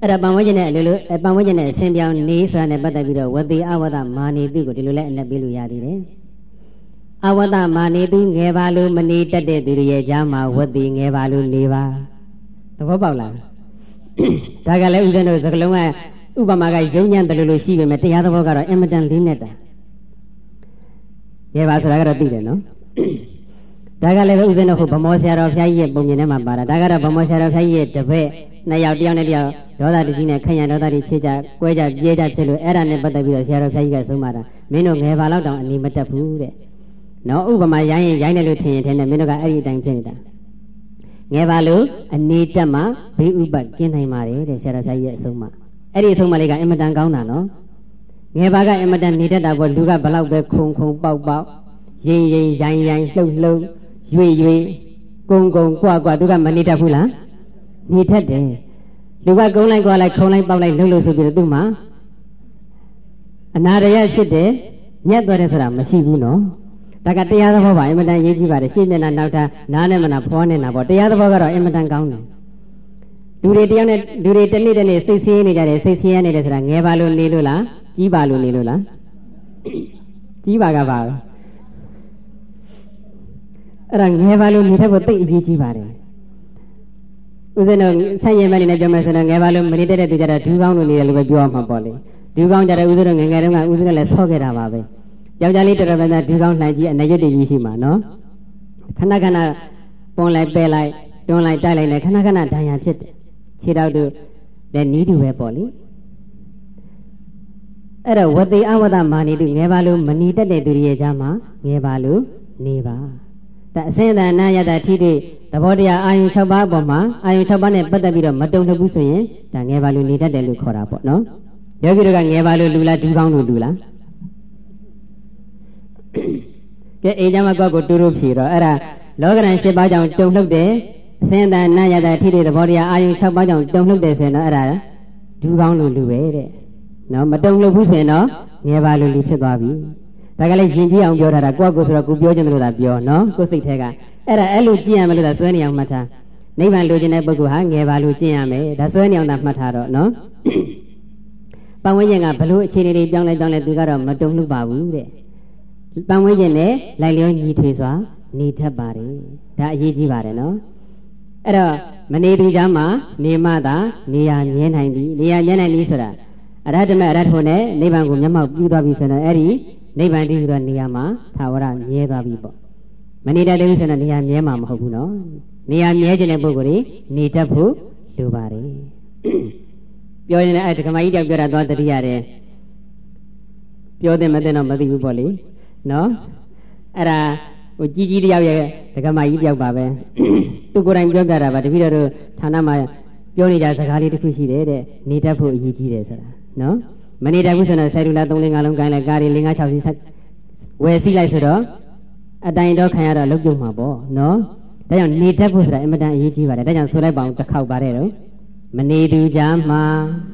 အဲ့ဒါပံဝဲခြင်းနဲ့အလိုလိုပံဝဲခြင်းနဲ့အစဉ်ပြောင်းနေဆိုတာနဲ့ပတ်သက်ပြီးတော့ဝတိအဝဒမာနေတုကိုဒီလိုလဲအနက်ပေးလို့ရသေးတယ်အဝဒမာနေတုငယ်ပါလို့မနေတတ်တဲ့သူတွေရဲ့ကြားမှာဝတိငယ်ပါလို့နေပါသဘောပေါက်လားဒါကလည်းဦးဇင်းတို့စကလုံးကဥပမာကယုံညံ့တယ်လို့ရှိပေမဲ့တရားသဘောကတော့အင်မတန်လေးနဲ့တာငယ်ပါဆိုတာကတော့သိတယ်နော်ဒါကလည်းဦးဇင်းတို့ဟိုဗမောဆရာတော်ဘုရားကြီးရဲ့ပုံမြင်ထဲမှာပါတာဒါကတော့ဗမောဆရာတော်ဘုရားကြီးရဲ့တပည့်နှစ်ယောက်တယောက်နဲ့တယောက်ဒေါသတကြီးနဲ့ခရံဒေါသတွေဖြစ်ကြကွဲကြပြေးကြဖြစ်လို့အဲ့ဒါနဲ့ပတ်သက်ပြီးတော့ဆရာတော်ဘုရားကြီးကဆုံးမတာမင်းတို့ငယ်ပါလောက်တောင်အနီမတက်ဘူးတဲ့နော်ဥပမာရိုင်းရင်ရိုင်းတယ်လို့ထင်ရင်ထင်တယ်မင်းတို့ကအဲ့ဒီအတိုင်းဖြစ်နေတာငယ်ပါလို့အနေတက်မှဘေးဥပတ်ကျင်းနိုင်ပါတယ်တဲ့ဆရာတော်ဘုရားကြီးရဲ့အဆုံးမအဲ့ဒီအဆုံးမလေးကအင်မတန်ကောင်းတာနော်ငယ်ပါကအင်မတန်နေတတ်တာပေါ့လူကဘလောက်ပဲခုံခုံပေါက်ပေါက်ရင်ရင်ရိုင်းရိုင်းလှုပ်လှုပ်ရွေရွေကုံကုံကွာကွာသူကမနေတတ်ဘူးလားနေတတ်တယ်လူကကုန်းလိုက်ကွာလိုက်ခုံလိုက်ပေါက်လိုက်လှုပ်လှုပ်ဆိုပြီးတော့သူ့မှာအနာရရဖြစ်တယ်ညက်သွားတယ်ဆိုတာမရှိဘူးနော်ဒါကတရားသဘောပါအင်မတန်ရေးကြည့်ပါတယ်ရှင်းမျက်နှာနောက်ထားနားနဲ့မနာဖောနေတာပေါ့တရားသဘောကတော့အင်မတန်ကောင်းတယ်လူတွေတယောက်နဲ့လူတွေတစ်နေ့တစ်နေ့စိတ်ဆင်းနေကြတယ်စိတ်ဆင်းရနေတယ်ဆိုတာငယ်ပါလို့နေလို့လားကြီးပါလို့နေလို့လားကြီးပါကပါအဲ့ဒါငယ်ပါလို့နေတတ်ဖို့သိအရေးကြီးပါတယ်ဦးဇင်းတို့ဆက်ရင်မနေနဲ့ပြောမယ်ဆိုတော့ငယ်ပါလို့မနေတတ်တဲ့သူကြတော့ဒူးကောင်းလို့နေတယ်လို့ပဲပြောရမှာပေါ့လေဒူးကောင်းကြတဲ့ဦးဇင်းတို့ငယ်ငယ်တုန်းကဦးဇင်းကလည်းဆော့ခဲ့တာပါပဲယောက်ျားလေးတော်တော်များများဒူးကောင်းလှန်ကြီးအနေရွက်တည်ကြီးရှိမှာနော်ခဏခဏပွန်လိုက်ပယ်လိုက်တွန်းလိုက်တိုက်လိုက်နဲ့ခဏခဏဒဏ်ရာဖြစ်တယ်ခြေထောက်တို့လည်းနီးတူပဲပေါ့လေအဲ့တော့ဝတိအဝဒမာနေတုငယ်ပါလို့မနေတတ်တဲ့သူတွေရဲ့ကြားမှာငယ်ပါလို့နေပါဒါအစင်းသာနာယတာထိတိသဘောတရားအာယုံ၆ပါးအပေါ်မှာအာယုံ၆ပါးနဲ့ပတ်သက်ပြီးတော့မတုံ့လှဘူးဆိုရင်ဒါငယ်ပါလို့နေတတ်တယ်လို့ခေါ်တာပေါ့နော်ယောဂီတို့ကငယ်ပါလို့လူလားဒူးကောင်းလို့လူလားကဲအိမ်ကြမှာကောက်ကိုတူတူဖြေတော့အဲ့ဒါလောကရန်၈ပါးကြောင့်တုံ့လှတယ်အစင်းသာနာယတာထိတိသဘောတရားအာယုံ၆ပါးကြောင့်တုံ့လှတယ်ဆိုရင်တော့အဲ့ဒါဒူးကောင်းလို့လူပဲတဲ့နော်မတုံ့လှဘူးဆိုရင်တော့ငယ်ပါလို့လူဖြစ်သွားပြီဒါကလည်းရင်ကြီးအောင်ပြောထားတာကိုယ့်ကိုယ်ဆိုတော့ကိုပြောချင်တယ်လို့သာပြောနော်ကိုယ်စိတ်ထဲကအဲ့ဒါအဲ့လိုကြည့်ရမယ်လို့သာဆွဲနေအောင်မှတ်ထားနိဗ္ဗာန်လိုချင်တဲ့ပုဂ္ဂိုလ်ဟာငယ်ပါလို့ကြည့်ရမယ်ဒါဆွဲနေအောင်သာမှတ်ထားတော့နော်ပန်ဝိညာဉ်ကဘလို့အခြေအနေတွေပြောင်းလဲပြောင်းလဲသူကတော့မတုံ့လှပါဘူးတဲ့ပန်ဝိညာဉ်နဲ့လိုက်လျောညီထွေစွာနေတတ်ပါတယ်ဒါအရေးကြီးပါတယ်နော်အဲ့တော့မနေသူကြောင့်မှနေမှသာနေရမြဲနိုင်ပြီနေရမြဲနိုင်ပြီဆိုတာအရဟတမေအရဟထုနဲ့နိဗ္ဗာန်ကိုမျက်မှောက်ပြုသွားပြီဆိုတော့အဲ့ဒီနိဗ္ဗာန်တည်းဆိုတဲ့နေရာမှာသာဝရမြဲသွားပြီပေါ့မနေတတ်သေးဘူးဆိုတော့နေရာမြဲမှာမဟုတ်ဘူးနော်နေရာမြဲခြင်းတဲ့ပုဂ္ဂိုလ်တွေနေတတ်ဖို့လိုပါတယ်ပြောရင်လည်းအဲ့ဒီကမကြီးတောင်ပြောတာသွားတတိရတယ်ပြောတယ်မသိတော့မသိဘူးပေါ့လေနော်အဲ့ဒါဟိုကြီးကြီးတယောက်ရဲ့ဒကမကြီးတယောက်ပါပဲသူကိုယ်တိုင်ပြောပြတာပါတပည့်တော်ဌာနမှာပြောနေကြစကားလေးတစ်ခုရှိတယ်တဲ့နေတတ်ဖို့အရေးကြီးတယ်ဆိုတာနော်မနေတတ်ဘူးဆိုတော့ဆယ်လူလာသုံးလေးငါးလုံးကိုင်းလိုက်ကားတွေလေးငါးခြောက်စီဝယ်စီးလိုက်ဆိုတော့အတိုင်တော့ခံရတော့လုံးပြုံမှာပေါ့နော်ဒါကြောင့်နေတတ်ဖို့ဆိုတာအင်မတန်အရေးကြီးပါတယ်ဒါကြောင့်ဆိုလိုက်ပါအောင်တစ်ခေါက်ပါတယ်တော့မနေသူကြမှာ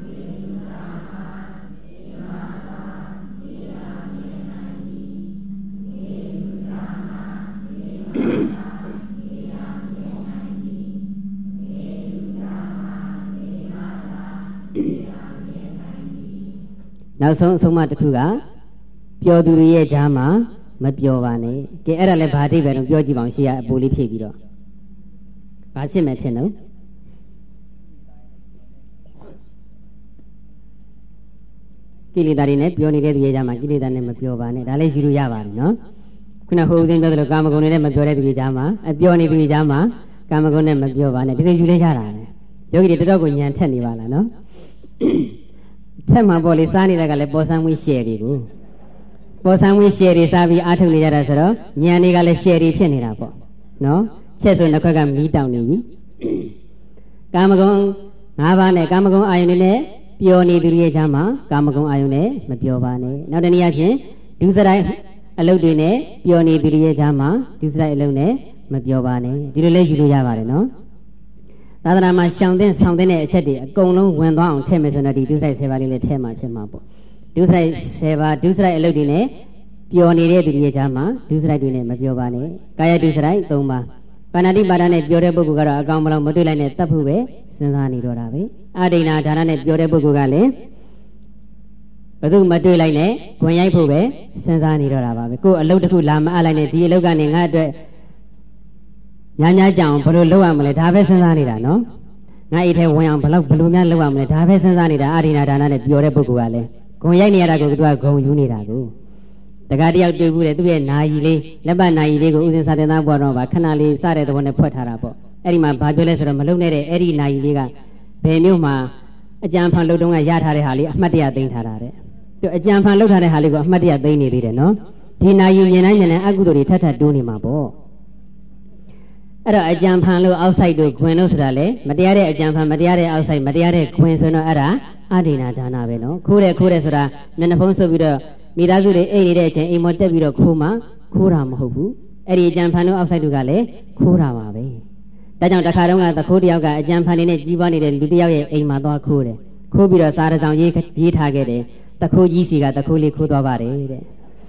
နောက်ဆုံးအဆုံးအမတစ်ခုကပျော်သူတွေရဲ့ကြားမှာမပျော်ပါနဲ့ကဲအဲ့ဒါလည်းဘာတိပဲတော့ပြောကြည့်ပါအောင်ရှေ့ကအပူလေးဖြည့်ပြီးတော့ဘာဖြစ်မယ်ထင်တော့ကိလေသာတွေနဲ့ပျော်နေတဲ့သူရဲ့ကြားမှာကိလေသာနဲ့မပျော်ပါနဲ့ဒါလည်းယူလို့ရပါတယ်နော်ခုနဟိုဦးစင်းပြောသလိုကာမဂုဏ်တွေနဲ့မပျော်တဲ့သူရဲ့ကြားမှာအပျော်နေသူရဲ့ကြားမှာကာမဂုဏ်နဲ့မပျော်ပါနဲ့ဒီလိုယူလဲရတာပဲယောဂီတွေတော်တော်ကိုညံထက်နေပါလားနော်ဆက်မှာပေါ်လေစားနေတဲ့ကလည်းပေါ်ဆန်းဝင်းရှယ်တွေကိုပေါ်ဆန်းဝင်းရှယ်တွေစားပြီးအားထုတ်နေကြတာဆိုတော့ညံတွေကလည်းရှယ်တွေဖြစ်နေတာပေါ့နော်ချက်ဆိုနှစ်ခွက်ကမီးတောင်နေပြီကာမဂုဏ်၅ပါးနဲ့ကာမဂုဏ်အာယုန်နဲ့ပျော်နေသူတွေရဲ့ကြားမှာကာမဂုဏ်အာယုန်နဲ့မပျော်ပါနဲ့နောက်တနည်းအားဖြင့်ဒုစရိုက်အလုပ်တွေနဲ့ပျော်နေသူတွေရဲ့ကြားမှာဒုစရိုက်အလုပ်နဲ့မပျော်ပါနဲ့ဒီလိုလဲယူလို့ရပါတယ်နော်သာသနာမှာရှောင်တဲ့ဆောင်တဲ့အချက်တွေအကုန်လုံးဝင်သွားအောင်ထည့်မယ်ဆိုတော့ဒီဒုစရိုက်ဆယ်ပါးလေးလည်းထည့်မှာဖြစ်မှာပေါ့ဒုစရိုက်ဆယ်ပါးဒုစရိုက်အလုပ်တွေနဲ့ပျော်နေတဲ့သူတွေကြားမှာဒုစရိုက်တွေနဲ့မပျော်ပါနဲ့ကာယဒုစရိုက်၃ပါးပါဏာတိပါဒနဲ့ပြောတဲ့ပုဂ္ဂိုလ်ကတော့အကောင်မလောက်မတွေ့လိုက်နဲ့တတ်ဖို့ပဲစဉ်းစားနေတော့တာပဲအာဒိဏဒါနနဲ့ပြောတဲ့ပုဂ္ဂိုလ်ကလည်းဘယ်သူမတွေ့လိုက်နဲ့ခွင်ရိုက်ဖို့ပဲစဉ်းစားနေတော့တာပါပဲကိုယ်အလုပ်တစ်ခုလာမအားလိုက်နဲ့ဒီအလုပ်ကနေငါ့အတွက်ညာညာကြအောင်ဘယ်လိုလုပ်ရမလဲဒါပဲစဉ်းစားနေတာနော်ငါအိတ်ထဲဝင်အောင်ဘယ်လောက်ဘယ်လိုများလုပ်ရမလဲဒါပဲစဉ်းစားနေတာအာဒိဏဒါနနဲ့ပြောတဲ့ပုဂ္ဂိုလ်ကလည်းဂုံရိုက်နေရတာကိုသူကဂုံယူနေတာကိုတခါတယောက်တွေ့ဘူးလေသူ့ရဲ့နာယီလေးလက်ပတ်နာယီလေးကိုဥစဉ်စာတင်သားပေါ်တော့ဗာခဏလေးစတဲ့သဘောနဲ့ဖွက်ထားတာပေါ့အဲ့ဒီမှာဘာပြောလဲဆိုတော့မလုံနဲ့တဲ့အဲ့ဒီနာယီလေးကဘယ်မျိုးမှာအကြံဖန်လုပ်တုန်းကရထားတဲ့ဟာလေးအမှတ်တရသိမ်းထားတာတဲ့သူအကြံဖန်လုပ်ထားတဲ့ဟာလေးကိုအမှတ်တရသိမ်းနေသေးတယ်နော်ဒီနာယီမြင်တိုင်းမြင်တိုင်းအကုသိုလ်တွေထပ်ထပ်တိုးနေမှာပေါ့အဲ့တော့အကြံဖန်လို့အောက်ဆိုင်တို့ခွင်လို့ဆိုတာလေမတရားတဲ့အကြံဖန်မတရားတဲ့အောက်ဆိုင်မတရားတဲ့ခွင်ဆိုတော့အဲ့ဒါအာဒိဏဒါနပဲနော်ခိုးတယ်ခိုးတယ်ဆိုတာမျက်နှာဖုံးဆုပ်ပြီးတော့မိသားစုတွေအိတ်နေတဲ့အချိန်အိမ်မော်တက်ပြီးတော့ခိုးမှခိုးတာမဟုတ်ဘူးအဲ့ဒီအကြံဖန်လို့အောက်ဆိုင်တို့ကလည်းခိုးတာပါပဲဒါကြောင့်တစ်ခါတုန်းကသခိုးတယောက်ကအကြံဖန်နေနဲ့ကြီးပွားနေတဲ့လူတယောက်ရဲ့အိမ်မှာသွားခိုးတယ်ခိုးပြီးတော့စားရဆောင်ရေးရေးထားခဲ့တယ်သခိုးကြီးစီကသခိုးလေးခိုးသွားပါတယ်တဲ့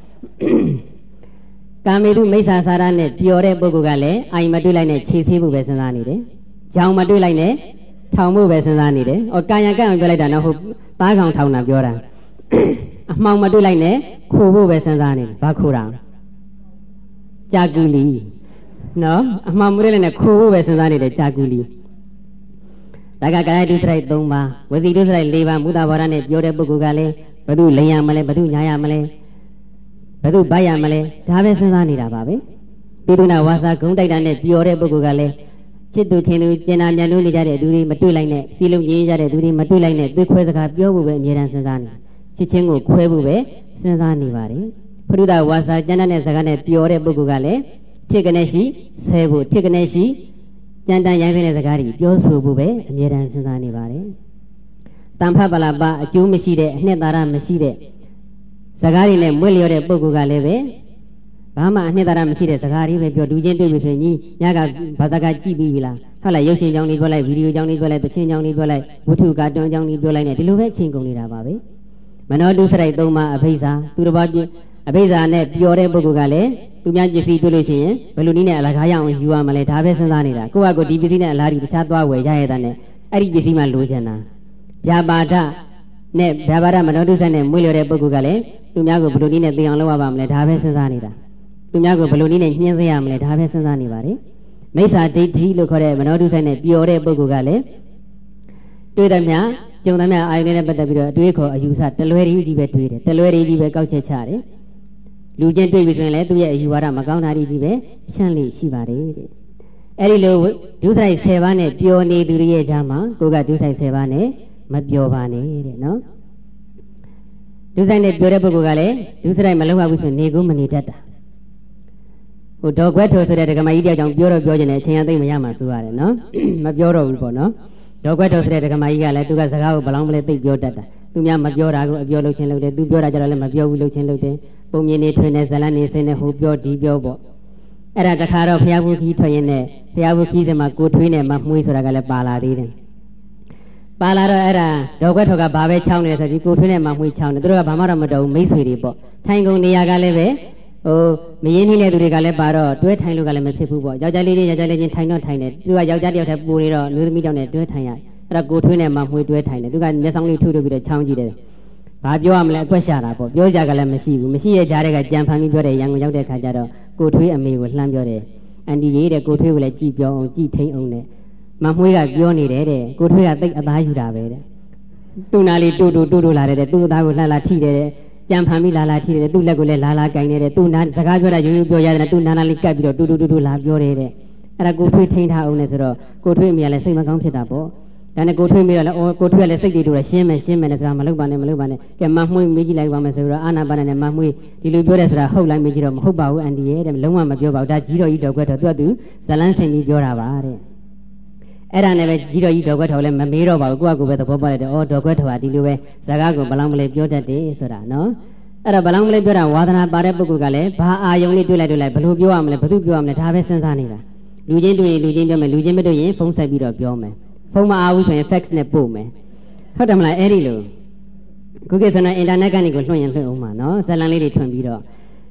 ကာမေတုမိစ္ဆာစာရနဲ့ပျော်တဲ့ပုဂ္ဂိုလ်ကလည်းအိမ်မတွေ့လိုက်နဲ့ခြေဆေးဖို့ပဲစဉ်းစားနေတယ်။ကြောင်မတွေ့လိုက်နဲ့ထောင်ဖို့ပဲစဉ်းစားနေတယ်။အော်ကာယံကံပြောလိုက်တာနော်ဟုတ်သားကောင်ထောင်တာပြောတာ။အမှောင်မတွေ့လိုက်နဲ့ခိုးဖို့ပဲစဉ်းစားနေတယ်။ဘာခိုးတာ။ကြာကူလီနော်အမှောင်မတွေ့လိုက်နဲ့ခိုးဖို့ပဲစဉ်းစားနေတယ်ကြာကူလီ။ဒါကကာယဒုစရိုက်၃ပါးဝစီဒုစရိုက်၄ပါးမူတာဘာရနဲ့ပြောတဲ့ပုဂ္ဂိုလ်ကလည်းဘယ်သူလိန်ရမလဲဘယ်သူညာရမလဲဘယ်သူဗတ်ရမလဲဒါပဲစဉ်းစားနေတာပါပဲပိဋကနာဝါစာဂုံတိုက်တာနဲ့ပျော်တဲ့ပုဂ္ဂိုလ်ကလည်းချစ်သူခင်သူကျင်နာမြတ်လို့နေကြတဲ့သူတွေမတွေ့လိုက်နဲ့စီလုံးကြီးကြတဲ့သူတွေမတွေ့လိုက်နဲ့သွေးခွဲစကားပြောဖို့ပဲအမြဲတမ်းစဉ်းစားနေချစ်ချင်းကိုခွဲဖို့ပဲစဉ်းစားနေပါတယ်ပရိဒဝါစာကျမ်းတဲ့စကားနဲ့ပျော်တဲ့ပုဂ္ဂိုလ်ကလည်းချစ်ကနေရှိဆဲဖို့ချစ်ကနေရှိကြမ်းတမ်းရိုင်းတဲ့စကားတွေပြောဆိုဖို့ပဲအမြဲတမ်းစဉ်းစားနေပါတယ်တန်ဖတ်ပလာပအကျိုးမရှိတဲ့အနှစ်သာရမရှိတဲ့စကားတွေနဲ့မွေ့လျော်တဲ့ပုဂ္ဂိုလ်ကလည်းပဲဘာမှအနှစ်သာရမရှိတဲ့စကားတွေပဲပြောဒူးချင်းတွေ့ပြီဆိုရင်ကြီးညကဘာစကားကြည့်ပြီးပြီလားဟုတ်လားရုပ်ရှင်ကြောင်းတွေပြောလိုက်ဗီဒီယိုကြောင်းတွေပြောလိုက်သချင်းကြောင်းတွေပြောလိုက်ဝတ္ထုကာတွန်းကြောင်းတွေပြောလိုက်နဲ့ဒီလိုပဲချင်းကုန်နေတာပါပဲမနောတုစရိုက်သုံးပါအဘိဇာသူတစ်ပါးအဘိဇာနဲ့ပျော်တဲ့ပုဂ္ဂိုလ်ကလည်းသူများပစ္စည်းတွေ့လို့ရှိရင်ဘယ်လိုနည်းနဲ့အလကားရအောင်ယူရမလဲဒါပဲစဉ်းစားနေတာကိုယ့်ဟာကိုယ်ဒီပစ္စည်းနဲ့အလားတူတခြားသွားဝယ်ရရတဲ့နဲ့အဲ့ဒီပစ္စည်းမှလိုချင်တာဗျာပါဒနဲ့ဗျာပါဒမနောတုစရိုက်နဲ့မွေ့လျော်တဲ့ပုဂ္ဂိုလ်ကလည်းသူများကိုဘယ်လိုနည်းနဲ့သိအောင်လုပ်ရပါမလဲဒါပဲစဉ်းစားနေတာသူများကိုဘယ်လိုနည်းနဲ့ညှင်းဆဲရမလဲဒါပဲစဉ်းစားနေပါတယ်မိစ္ဆာဒိဋ္ဌိလို့ခေါ်တဲ့မနောတုဆိုင်နဲ့ပျော်တဲ့ပုဂ္ဂိုလ်ကလည်းတွေ့သည်များကြုံသည်များအာယုန်နဲ့ပတ်သက်ပြီးတော့အတွေးခေါ်အယူဆတလွဲရီကြီးပဲတွေးတယ်တလွဲရီကြီးပဲကောက်ချက်ချတယ်လူချင်းတွေ့ပြီဆိုရင်လည်းသူ့ရဲ့အယူဝါဒမကောင်းတာကြီးပဲဖြန့်လို့ရှိပါတယ်တဲ့အဲ့ဒီလိုဒုစရိုက်၁၀ပါးနဲ့ပျော်နေသူရဲ့ကြားမှာကိုကဒုစရိုက်၁၀ပါးနဲ့မပျော်ပါနဲ့တဲ့နော်ဒုစရိုက်နဲ့ပြောတဲ့ပုဂ္ဂိုလ်ကလည်းဒုစရိုက်မလုပ်ရဘူးဆိုနေကိုမနေတတ်တာဟိုဒေါ်ခွဲထိုးဆိုတဲ့ဒကမကြီးတယောက်ကြောင့်ပြောတော့ပြောကျင်တယ်အချိန်ရသိမ့်မရမှာဆိုရတယ်နော်မပြောတော့ဘူးပေါ့နော်ဒေါ်ခွဲထိုးဆိုတဲ့ဒကမကြီးကလည်းသူကစကားကိုဘလောင်းမလဲသိပြောတတ်တာသူများမပြောတာကိုအပြောလုပ်ချင်းလုပ်တယ်သူပြောတာကြတော့လည်းမပြောဘူးလုပ်ချင်းလုပ်တယ်ပုံမြင်နေထွင်နေဇလန်းနေစင်းနေဟိုပြောဒီပြောပေါ့အဲ့ဒါတခါတော့ဘုရားဘူးကြီးထွက်ရင်နဲ့ဘုရားဘူးကြီးစမှာကိုထွေးနဲ့မမှွေးဆိုတာကလည်းပါလာသေးတယ်ပါလာတော့အဲ့ဒါဒေါ်ခွဲထော်ကဘာပဲချောင်းနေဆိုဒီကိုထွေးနဲ့မှမှွေးချောင်းနေသူတို့ကဘာမှတော့မတော်ဘူးမိတ်ဆွေတွေပေါ့ထိုင်ကုန်နေရာကလည်းပဲဟိုမရင်းနှီးတဲ့သူတွေကလည်းပါတော့တွဲထိုင်လို့ကလည်းမဖြစ်ဘူးပေါ့ယောက်ျားလေးတွေယောက်ျားလေးချင်းထိုင်တော့ထိုင်တယ်သူကယောက်ျားတယောက်တည်းပူနေတော့လူသမီးတောင်နဲ့တွဲထိုင်ရအဲ့ဒါကိုထွေးနဲ့မှမှွေးတွဲထိုင်တယ်သူကမျက်စောင်းလေးထုထုပြီးတော့ချောင်းကြည့်တယ်ဘာပြောရမလဲအကွက်ရှာတာပေါ့ပြောကြကလည်းမရှိဘူးမရှိရဲ့ကြားတဲ့ကကြံဖန်ပြီးပြောတယ်ရန်ကုန်ရောက်တဲ့ခါကျတော့ကိုထွေးအမေကိုလှမ်းပြောတယ်အန်တီရေးတဲ့ကိုထွေးကိုလည်းကြည်ပြောအောင်ကြည်ထိန်အောင်နဲ့မမှွေးကပြောနေတယ်တဲ့ကိုထွေးကသိအသားယူတာပဲတဲ့သူ့နာလေးတူတူတူတူလာတယ်တဲ့သူ့အသားကိုလှမ်းလာထိတယ်တဲ့ကြံဖန်ပြီးလာလာထိတယ်သူ့လက်ကိုလည်းလာလာကင်နေတယ်သူ့နာစကားပြောတာရိုးရိုးပြောရတယ်သူ့နာနာလေးကပ်ပြီးတော့တူတူတူတူလာပြောတယ်တဲ့အဲ့ဒါကိုထွေးထိန်ထားအောင်နဲ့ဆိုတော့ကိုထွေးအမေကလည်းစိတ်မကောင်းဖြစ်တာပေါ့ဒါနဲ့ကိုထွေးမေးတော့လည်းအော်ကိုထွေးကလည်းစိတ်တွေတူတယ်ရှင်းမယ်ရှင်းမယ်နဲ့ဆိုတာမလုပ်ပါနဲ့မလုပ်ပါနဲ့ကဲမမှွေးမေးကြည့်လိုက်ပါမယ်ဆိုတော့အာနာပါနနဲ့မမှွေးဒီလိုပြောတယ်ဆိုတာဟုတ်လိုက်မေးကြည့်တော့မဟုတ်ပါဘူးအန်တီရဲ့တဲ့လုံးဝမပြောပါဘူးဒါကြီးတော်ကြီးတော်ခွဲတော်သူကသူဇလန်းစင်ကြီးပြောတာပါတဲ့အဲ့ဒါနဲ့ပဲကြီးတော်ကြီးတော်ခွဲတော်လည်းမမေးတော့ပါဘူးကိုကကိုပဲသဘောပေါက်လိုက်တယ်အော်တော်ခွဲတော်ကဒီလိုပဲဇာကားကိုဘလောင်းမလေးပြောတတ်တယ်ဆိုတာနော်အဲ့ဒါဘလောင်းမလေးပြောတာဝါသနာပါတဲ့ပုဂ္ဂိုလ်ကလည်းဘာအာယုံလေးတွေ့လိုက်တွေ့လိုက်ဘယ်လိုပြောရမလဲဘယ်သူပြောရမလဲဒါပဲစဉ်းစားနေတာလူချင်းတွေ့ရင်လူချင်းပြောမယ်လူချင်းမတွေ့ရင်ဖုန်းဆက်ပြီးတော့ပြောမယ်ဖုန်းမအားဘူးဆိုရင် fax နဲ့ပို့မယ်ဟုတ်တယ်မလားအဲ့ဒီလိုခုခေတ်ဆိုတော့ internet ကနေကိုလွှင့်ရင်လွှင့်အောင်ပါနော်ဇလန်လေးတွေထွင်ပြီးတော့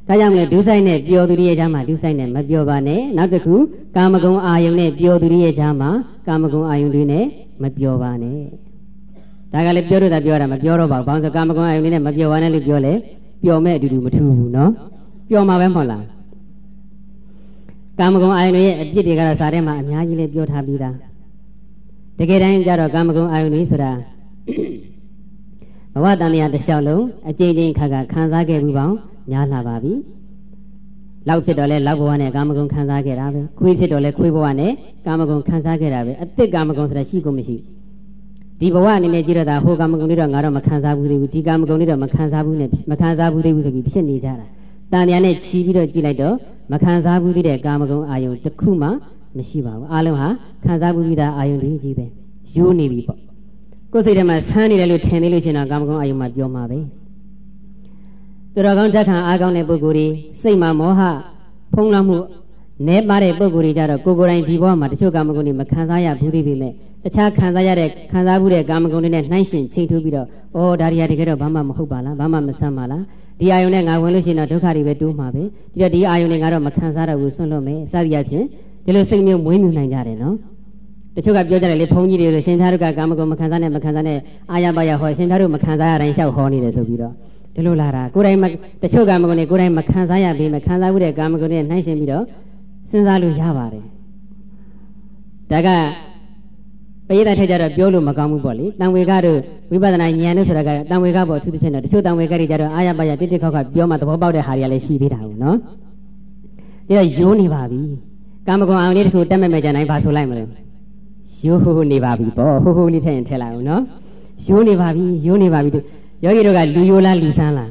ဒါကြောင့်လေဒုဆိုင်နဲ့ပျော်သူတွေရဲ့ကြားမှာဒုဆိုင်နဲ့မပျော်ပါနဲ့နောက်တစ်ခုကာမဂုဏ်အာယုန်နဲ့ပျော်သူတွေရဲ့ကြားမှာကာမဂုဏ်အာယုန်တွေနဲ့မပျော်ပါနဲ့ဒါကလည်းပြောလို့သာပြောတာမပြောတော့ပါဘူးဘာလို့ဆိုကာမဂုဏ်အာယုန်တွေနဲ့မပျော်ပါနဲ့လို့ပြောလေပျော်မဲ့အတူတူမထူးဘူးနော်ပျော်မှာပဲမဟုတ်လားကာမဂုဏ်အာယုန်တွေရဲ့အပြစ်တွေကတော့စာထဲမှာအများကြီးလေးပြောထားပြီးသားတကယ်တမ်းကျတော့ကာမဂုဏ်အာယုန်တွေဆိုတာဘဝတန်လျာတစ်လျှောက်လုံးအကျဉ်းချင်းခါခါခံစားခဲ့မှုပေါင်းများလာပါပြီလောက်ဖြစ်တော့လဲလောက်ဘဝနဲ့ကာမဂုဏ်ခံစားခဲ့တာပဲခွေးဖြစ်တော့လဲခွေးဘဝနဲ့ကာမဂုဏ်ခံစားခဲ့တာပဲအတိတ်ကာမဂုဏ်ဆိုတာရှိကုန်မရှိဒီဘဝအနေနဲ့ကြည့်တော့ဒါဟိုကာမဂုဏ်တွေတော့ငါတော့မခံစားဘူးသေးဘူးဒီကာမဂုဏ်တွေတော့မခံစားဘူးနဲ့မခံစားဘူးသေးဘူးဆိုပြီးဖြစ်နေကြတာတန်လျာနဲ့ချီပြီးတော့ကြည့်လိုက်တော့မခံစားဘူးသေးတဲ့ကာမဂုဏ်အာယုန်တစ်ခုမှမရှိပါဘူးအားလုံးဟာခံစားဘူးပြီးသားအာယုန်တွေကြီးပဲရိုးနေပြီပေါ့ကိုယ်စိတ်ထဲမှာဆန်းနေတယ်လို့ထင်သေးလို့ရှိရင်တော့ကာမဂုဏ်အာယုန်မှာပြောမှာပဲသူတော်ကောင်းဓာတ်ခံအားကောင်းတဲ့ပုဂ္ဂိုလ်တွေစိတ်မှာမောဟဖုံးလွှမ်းမှုနဲပါတဲ့ပုဂ္ဂိုလ်တွေကြတော့ကိုယ်ကိုယ်တိုင်ဒီဘဝမှာတချို့ကာမဂုဏ်တွေမခံစားရဘူးသေးပေမဲ့တခြားခံစားရတဲ့ခံစားမှုတဲ့ကာမဂုဏ်တွေနဲ့နှိုင်းယှဉ်ချိန်ထူးပြီးတော့ဩဒါရီယာတကယ်တော့ဘာမှမဟုတ်ပါလားဘာမှမဆန်းပါလားဒီအာယုန်နဲ့ငါဝင်လို့ရှိရင်တော့ဒုက္ခတွေပဲတိုးမှာပဲဒီတော့ဒီအာယုန်နဲ့ငါတော့မခံစားတော့ဘူးဆွန့်လွတ်မယ်စသည်အချင်းဒီလိုစိတ်မျိုးမွေးမြူနိုင်ကြတယ်နော်တချို့ကပြောကြတယ်လေဘုန်းကြီးတွေဆိုရှင်ဖျားတို့ကကာမဂုဏ်မခံစားနဲ့မခံစားနဲ့အာရပါရဟောရှင်ဖျားတို့မခံစားရတိုင်းလျှောက်ဟောနေတယ်ဆိုပြီးတော့ဒီလိုလာတာကိုယ်တိုင်တချို့ကာမဂုဏ်တွေကိုယ်တိုင်မခံစားရပြီးမခံစားဘူးတဲ့ကာမဂုဏ်တွေနှိုင်းယှဉ်ပြီးတော့စဉ်းစားလို့ရပါတယ်ဒါကပရိသတ်ထက်ကြတော့ပြောလို့မကောင်းဘူးပေါ့လေတန်ဝေကတို့ဝိပဿနာဉာဏ်တို့ဆိုတာကတန်ဝေကပေါ့အထူးသဖြင့်တော့တချို့တန်ဝေကတွေကြတော့အာရပါရတိတိခောက်ခါပြောမှသဘောပေါက်တဲ့ဟာတွေကလည်းရှိသေးတာဘူးနော်ဒါတော့ယိုးနေပါပြီကာမဂုဏ်အောင်လေးတစ်ခုတက်မဲ့မဲ့ကြနိုင်ပါဆိုလိုက်မလို့ယိုးဟိုးဟိုးနေပါပြီပေါ့ဟိုးဟိုးလေးထည့်ရင်ထည့်လိုက်အောင်နော်ယိုးနေပါပြီယိုးနေပါပြီယောဂီတို့ကလူယိုးလားလူဆန်းလား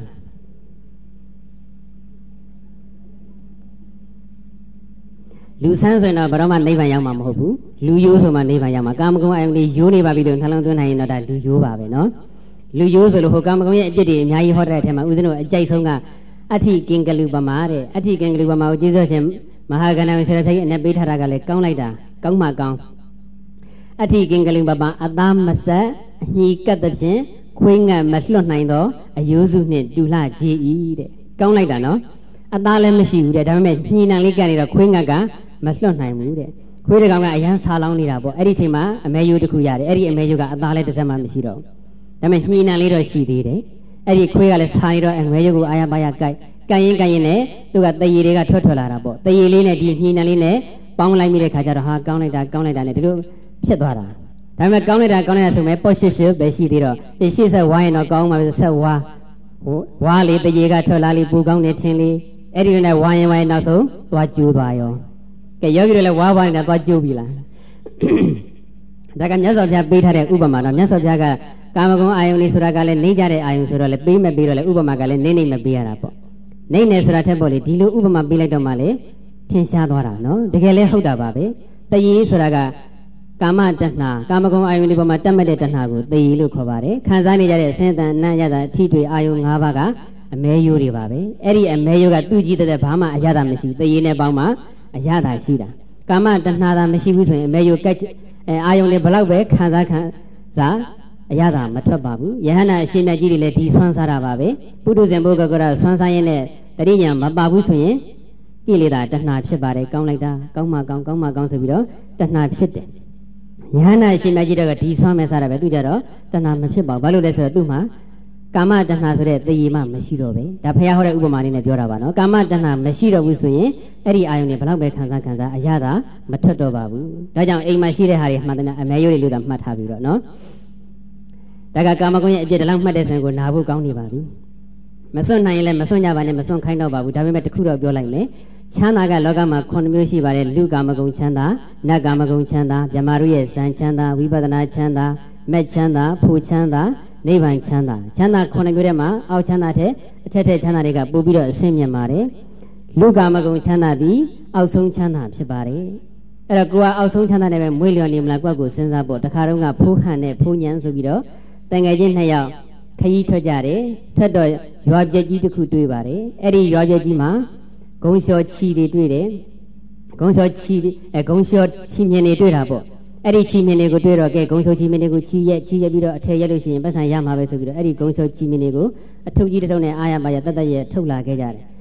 လူဆန်းဆိုရင်တော့ဘယ်တော့မှနိဗ္ဗာန်ရောက်မှာမဟုတ်ဘူးလူယိုးဆိုမှနိဗ္ဗာန်ရောက်မှာကာမဂုဏ်အယုံလေးယိုးနေပါပြီလို့နှလုံးသွင်းနိုင်ရင်တော့ဒါလူယိုးပါပဲနော်လူယိုးဆိုလို့ဟိုကာမဂုဏ်ရဲ့အပြစ်တွေအများကြီးဟောတဲ့အထက်မှာဦးဇင်းတို့အကြိုက်ဆုံးကအဋ္ဌိကင်္ဂလူပမာတဲ့အဋ္ဌိကင်္ဂလူပမာကိုကျေးဇူးရှင်မဟာကဏ္ဍဝိဆရာကြီးအနဲ့ပေးထားတာကလည်းကောင်းလိုက်တာကောင်းမှကောင်းအဋ္ဌိကင်္ဂလူပမာအသားမဆက်အညီကပ်တဲ့ဖြင့်ခွေးငတ်မလွတ်နိုင်သောအယိုးစုနှင့်တူလှကြည်ဤတဲ့ကောင်းလိုက်တာနော်အသားလည်းမရှိဘူးတဲ့ဒါပေမဲ့ညှိနှံလေးကပ်နေတော့ခွေးငတ်ကမလွတ်နိုင်ဘူးတဲ့ခွေးတကောင်ကအရန်ဆာလောင်းနေတာပေါ့အဲ့ဒီချိန်မှာအမဲယိုးတစ်ခုရတယ်အဲ့ဒီအမဲယိုးကအသားလည်းတစ်စက်မှမရှိတော့ဘူးဒါပေမဲ့ညှိနှံလေးတော့ရှိသေးတယ်အဲ့ဒီခွေးကလည်းဆာနေတော့အမဲယိုးကိုအာရပါရကိုက်ကန်ရင်ကန်ရင်နဲ့သူကတရေတွေကထွက်ထွက်လာတာပေါ့တရေလေးနဲ့ဒီညှိနှံလေးနဲ့ပေါင်းလိုက်မိတဲ့ခါကျတော့ဟာကောင်းလိုက်တာကောင်းလိုက်တာနဲ့ဒီလိုဖြစ်သွားတာဒါပေမဲ့ကောင်းလိုက်တာကောင်းလိုက်တာဆိုမဲ့ပေါ့ရှစ်ရှစ်ပဲရှိသေးတော့ဒီရှစ်ဆက်ဝါရင်တော့ကောင်းမှာပဲဆက်ဝါဟိုဝါလေးတရေကထွက်လာလေးပူကောင်းနေထင်းလေးအဲ့ဒီနဲ့ဝါရင်ဝါရင်နောက်ဆုံးသွားကျိုးသွားရောကဲယောဂီတွေလည်းဝါးဝါးနေတာသွားကျိုးပြီလားဒါကမြတ်စွာဘုရားပေးထားတဲ့ဥပမာတော့မြတ်စွာဘုရားကကာမဂုဏ်အာယုန်လေးဆိုတာကလည်းနေကြတဲ့အာယုန်ဆိုတော့လေပေးမဲ့ပေးတော့လေဥပမာကလည်းနေနေမပေးရတာပေါ့နေနေဆိုတာထက်ပေါ့လေဒီလိုဥပမာပေးလိုက်တော့မှလေထင်ရှားသွားတာနော်တကယ်လည်းဟုတ်တာပါပဲတရေဆိုတာကကာမတဏ္ဍာကာမဂုဏ်အာယုန်ဒီပေါ်မှာတက်မဲ့တဲ့တဏ္ဍာကိုတရေလို့ခေါ်ပါတယ်ခံစားနေကြတဲ့အစင်းတန်နတ်ရတာအထီးတွေအာယုန်၅ပါးကအမဲယိုးတွေပါပဲအဲ့ဒီအမဲယိုးကသူ့ကြည့်တဲ့ဘာမှအရသာမရှိတရေနဲ့ပေါင်းမှအရသာရှိတာကာမတဏ္ဍာသာမရှိဘူးဆိုရင်အမဲယိုးကက်အာယုန်လေးဘလောက်ပဲခံစားခံစားအရသာမထွက်ပါဘူးယဟနာအရှင်မြတ်ကြီးတွေလည်းဒီဆွမ်းစားတာပါပဲပုထုဇဉ်ဘုဂကရဆွမ်းစားရင်းနဲ့တတိညာမပါဘူးဆိုရင်ကိလေသာတဏှာဖြစ်ပါတယ်ကောင်းလိုက်တာကောင်းမှကောင်းကောင်းမှကောင်းဆိုပြီးတော့တဏှာဖြစ်တယ်ယဟနာအရှင်မြတ်ကြီးတွေကဒီဆွမ်းမဲ့စားတာပဲသူကြတော့တဏှာမဖြစ်ပါဘူးဘာလို့လဲဆိုတော့သူ့မှာကာမတဏှာဆိုတဲ့တရေမှမရှိတော့ပဲဒါဖရာဟောတဲ့ဥပမာလေးနဲ့ပြောတာပါနော်ကာမတဏှာမရှိတော့ဘူးဆိုရင်အဲ့ဒီအာယုန်တွေဘလောက်ပဲခံစားခံစားအရသာမထွက်တော့ပါဘူးဒါကြောင့်အိမ်မှာရှိတဲ့ဟာတွေမှန်တယ်အမဲရိုးတွေလို့သာမှတ်ထားပြီးတော့နော်ဒါကကာမဂုဏ်ရဲ့အပြစ်တလောက်မှတ်တဲ့ဆိုရင်ကိုနာဖို့ကောင်းနေပါပြီမစွန့်နိုင်ရင်လည်းမစွန့်ကြပါနဲ့မစွန့်ခိုင်းတော့ပါဘူးဒါပေမဲ့တခုတော့ပြောလိုက်မယ်ချမ်းသာကလောကမှာခုနှစ်မျိုးရှိပါတယ်လူကာမဂုဏ်ချမ်းသာနတ်ကာမဂုဏ်ချမ်းသာမြမာတို့ရဲ့ဇန်ချမ်းသာဝိပဿနာချမ်းသာမက်ချမ်းသာဖူချမ်းသာနိဗ္ဗာန်ချမ်းသာချမ်းသာခုနှစ်မျိုးထဲမှာအောက်ချမ်းသာတဲ့အထက်ထက်ချမ်းသာတွေကပို့ပြီးတော့အဆင့်မြင့်ပါတယ်လူကာမဂုဏ်ချမ်းသာသည်အောက်ဆုံးချမ်းသာဖြစ်ပါတယ်အဲ့တော့ကိုကအောက်ဆုံးချမ်းသာနဲ့ပဲမွေးလျော်နေမလားကိုယ့်ကိုစဉ်းစားဖို့တခါတော့ကဖိုးဟန်နဲ့ဖိုးညံဆိုပြီးတော့တန်ငယ်ချင်းနှစ်ယောက်ခရီးထွက်ကြတယ်ထွက်တော့ရွာပြက်ကြီးတစ်ခုတွေ့ပါတယ်အဲ့ဒီရွာပြက်ကြီးမှာဂုံလျှော်ချီတွေတွေ့တယ်ဂုံလျှော်ချီအဲဂုံလျှော်ချီမြင်တွေတွေ့တာပေါ့အဲ့ဒီချီမြင်တွေကိုတွေ့တော့ကဲဂုံလျှော်ချီမြင်တွေကိုချီရက်ချီရက်ပြီးတော့အထည်ရက်လို့ရှိရင်ပတ်စံရမှာပဲဆိုပြီးတော့အဲ့ဒီဂုံလျှော်ချီမြင်တွေကိုအထုပ်ကြီးတစ်ထုပ်နဲ့အာရပါရတတ်တတ်ရဲ့ထုတ်လာခဲ့ကြတယ်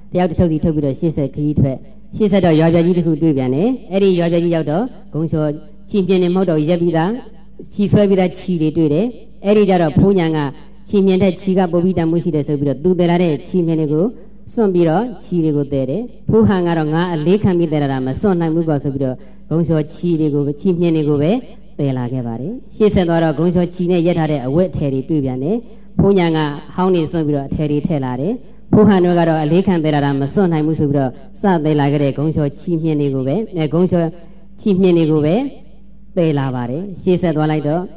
တယောက်တစ်ထုပ်စီထုတ်ပြီးတော့ရှေ့ဆက်ခရီးထွက်ရှေ့ဆက်တော့ရွာပြကြီးတစ်ခုတွေ့ပြန်တယ်အဲ့ဒီရွာပြကြီးရောက်တော့ဂုံလျှောချီပြင်းနေမဟုတ်တော့ရက်ပြီးသားချီဆွဲပြီးသားချီတွေတွေ့တယ်အဲ့ဒီကြတော့ဖိုးညာကချီမြင်တဲ့ချီကပုပ်ပြီးတမှုရှိတယ်ဆိုပြီးတော့သူတည်လာတဲ့ချီမြင်တွေကိုစွန့်ပြီးတော့ချီတွေကိုတည်တယ်ဖိုးဟန်ကတော့ငါအလေးခံပြီးတည်လာတာမစွန့်နိုင်ဘူးကောဆိုပြီးတော့ဂုံလျှောချီတွေကိုချီမြင်တွေကိုပဲတည်လာခဲ့ပါတယ်ရှေ့ဆက်သွားတော့ဂုံလျှောချီနဲ့ရက်ထားတဲ့အဝတ်အထည်တွေတွေ့ပြန်တယ်ဖိုးညာကဟောင်းနေစွန့်ပြီးတော့အထည်တွေထည့်လာတယ်ဖိုးဟန်တို့ကတော့အလေးခံတည်လာတာမစွန့်နိုင်ဘူးဆိုပြီးတော့စတည်လာခဲ့တဲ့ဂုံလျှောချီမြင်တွေကိုပဲအဲဂုံလျှောချီမြင်တွေကိုပဲတည်လာပါတယ်ရှေ့ဆက်သွားလိုက်တော့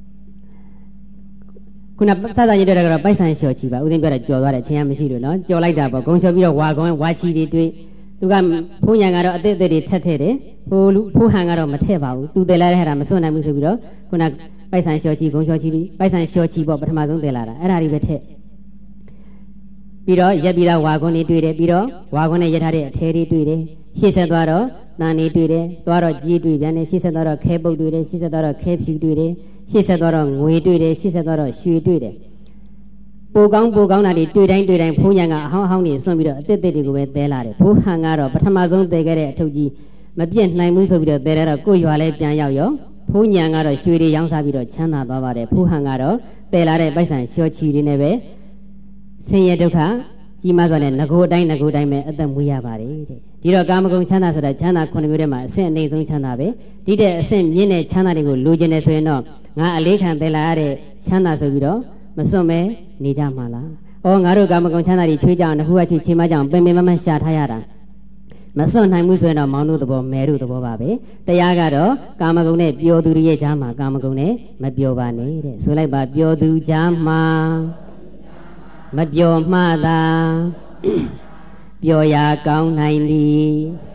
ခုနစစချင်းတွေ့တာကတော့ပိုက်ဆံလျှော်ချီပါဦးသိန်းပြောတာကြော်သွားတယ်ချင်းရမရှိလို့နော်ကြော်လိုက်တာပေါ့ဂုံလျှော်ပြီးတော့ဝါကုန်းဝါချီတွေတွေ့သူကဖိုးညာကတော့အသက်အသက်တွေထက်ထက်တယ်ဖိုးလူဖိုးဟန်ကတော့မထက်ပါဘူးသူတည်လာတဲ့ဟာတာမစွန့်နိုင်ဘူးဆိုပြီးတော့ခုနပိုက်ဆံလျှော်ချီဂုံလျှော်ချီပိုက်ဆံလျှော်ချီပေါ့ပထမဆုံးတည်လာတာအဲ့ဒါတွေပဲထက်ပြီးတော့ရက်ပြီးတော့ဝါကုန်းတွေတွေ့တယ်ပြီးတော့ဝါကုန်းနဲ့ရက်ထားတဲ့အထဲတွေတွေ့တယ်ရှေ့ဆက်သွားတော့တန်တွေတွေ့တယ်သွားတော့ကြီးတွေ့ပြန်တယ်ရှေ့ဆက်သွားတော့ခဲပုတ်တွေ့တယ်ရှေ့ဆက်သွားတော့ခဲဖြူတွေ့တယ်ရှေ့ဆက်သွားတော့ငွေတွေ့တယ်ရှေ့ဆက်သွားတော့ရွှေတွေ့တယ်ပိုကောင်းပိုကောင်းတာတွေတွေ့တိုင်းတွေ့တိုင်းဖိုးညာကအဟောင်းဟောင်းနေစွန့်ပြီးတော့အတစ်တစ်တွေကိုပဲသဲလာတယ်ဖိုးဟန်ကတော့ပထမဆုံးသဲခဲ့တဲ့အထုပ်ကြီးမပြည့်နိုင်ဘူးဆိုပြီးတော့သဲရတော့ကိုရွာလဲပြန်ရောက်ရောဖိုးညာကတော့ရွှေတွေရောင်းစားပြီးတော့ချမ်းသာသွားပါတယ်ဖိုးဟန်ကတော့သဲလာတဲ့ပိုက်ဆံလျှော်ချီတွေနဲ့ပဲဆင်းရဲဒုက္ခကြီးမားစွာနဲ့ငကိုတိုင်းငကိုတိုင်းပဲအသက်မွေးရပါတယ်တဲ့ဒီတော့ကာမဂုဏ်ချမ်းသာဆိုတာချမ်းသာခုနှစ်မျိုးထဲမှာအဆင့်အနှိမ့်ဆုံးချမ်းသာပဲဒီတဲ့အဆင့်မြင့်တဲ့ချမ်းသာတွေကိုလိုချင်တယ်ဆိုရင်တော့ငါအလေးခံသဲလာရတဲ့ချမ်းသာဆိုပြီးတော့မစွန့်မဲနေကြမှာလား။အော်ငါတို့ကာမဂုဏ်ချမ်းသာတွေချွေးကြအောင်တစ်ခုကချွေးချင်းမကြအောင်ပင်ပင်မမရှာထားရတာမစွန့်နိုင်ဘူးဆိုရင်တော့မောင်တို့သဘောမဲတို့သဘောပါပဲ။တရားကတော့ကာမဂုဏ်နဲ့ပျော်သူတွေရဲ့ကြားမှာကာမဂုဏ်နဲ့မပျော်ပါနဲ့တဲ့။ဆိုလိုက်ပါပျော်သူကြားမှာမပျော်မှသာပျော်ရာကောင်းနိုင်သည်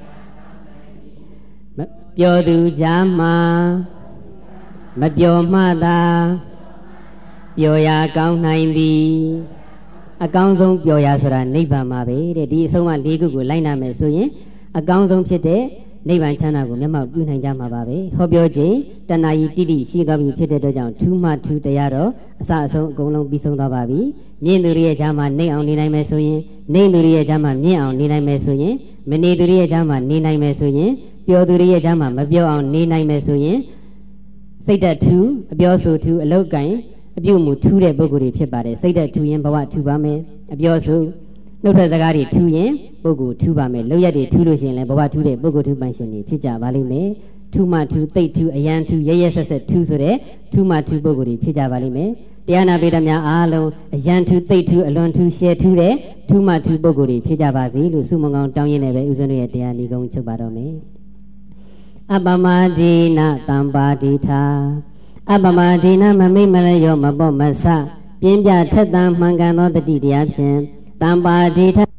ပျော်သူကြားမှာမပျော်မှသာပျော်ရာကောင်းနိုင်သည်အကောင်းဆုံးပျော်ရာဆိုတာနိဗ္ဗာန်မှာပဲတဲ့ဒီအဆုံးအမလေးခုကိုလိုက်နာမယ်ဆိုရင်အကောင်းဆုံးဖြစ်တဲ့နိဗ္ဗာန်ချမ်းသာကိုမျက်မှောက်ပြုနိုင်ကြမှာပါပဲဟောပြောခြင်းတဏှာကြီးတိတိရှိသွားပြီဖြစ်တဲ့အတွက်ကြောင့်ထူးမှထူးတရားတော့အစအဆုံးအကုန်လုံးပြီးဆုံးသွားပါပြီမြင့်သူတွေရဲ့ကြားမှာနှိမ့်အောင်နေနိုင်မယ်ဆိုရင်နှိမ့်သူတွေရဲ့ကြားမှာမြင့်အောင်နေနိုင်မယ်ဆိုရင်မနေသူတွေရဲ့ကြားမှာနေနိုင်မယ်ဆိုရင်ပျော်သူတွေရဲ့ကြားမှာမပျော်အောင်နေနိုင်မယ်ဆိုရင်စိတ်ဓာတ်ထူးအပြောဆိုထူးအလောက်ကိုင်အပြုမှုထူးတဲ့ပုဂ္ဂိုလ်တွေဖြစ်ပါတယ်စိတ်ဓာတ်ထူးရင်ဘဝထူးပါမယ်အပြောဆိုနှုတ်ထွက်စကားတွေထူးရင်ပုဂ္ဂိုလ်ထူးပါမယ်လောက်ရတွေထူးလို့ရှိရင်လည်းဘဝထူးတဲ့ပုဂ္ဂိုလ်ထူးပိုင်ရှင်တွေဖြစ်ကြပါလိမ့်မယ်ထူးမှထူးသိပ်ထူးအယံထူးရရဆက်ဆက်ထူးဆိုတဲ့ထူးမှထူးပုဂ္ဂိုလ်တွေဖြစ်ကြပါလိမ့်မယ်တရားနာပေတများအားလုံးအယံထူးသိပ်ထူးအလွန်ထူးရှယ်ထူးတဲ့ထူးမှထူးပုဂ္ဂိုလ်တွေဖြစ်ကြပါစေလို့ဆုမွန်ကောင်းတောင်းရင်းနဲ့ပဲဦးဇင်းတို့ရဲ့တရားဤကုန်းချုပ်ပါတော့မယ်အပမဒေနတံပါတိထာအပမဒေနမမိတ်မလျောမပေါ့မဆပြင်းပြထက်သန်မှန်ကန်သောတတိတရားဖြင့်တံပါတိထ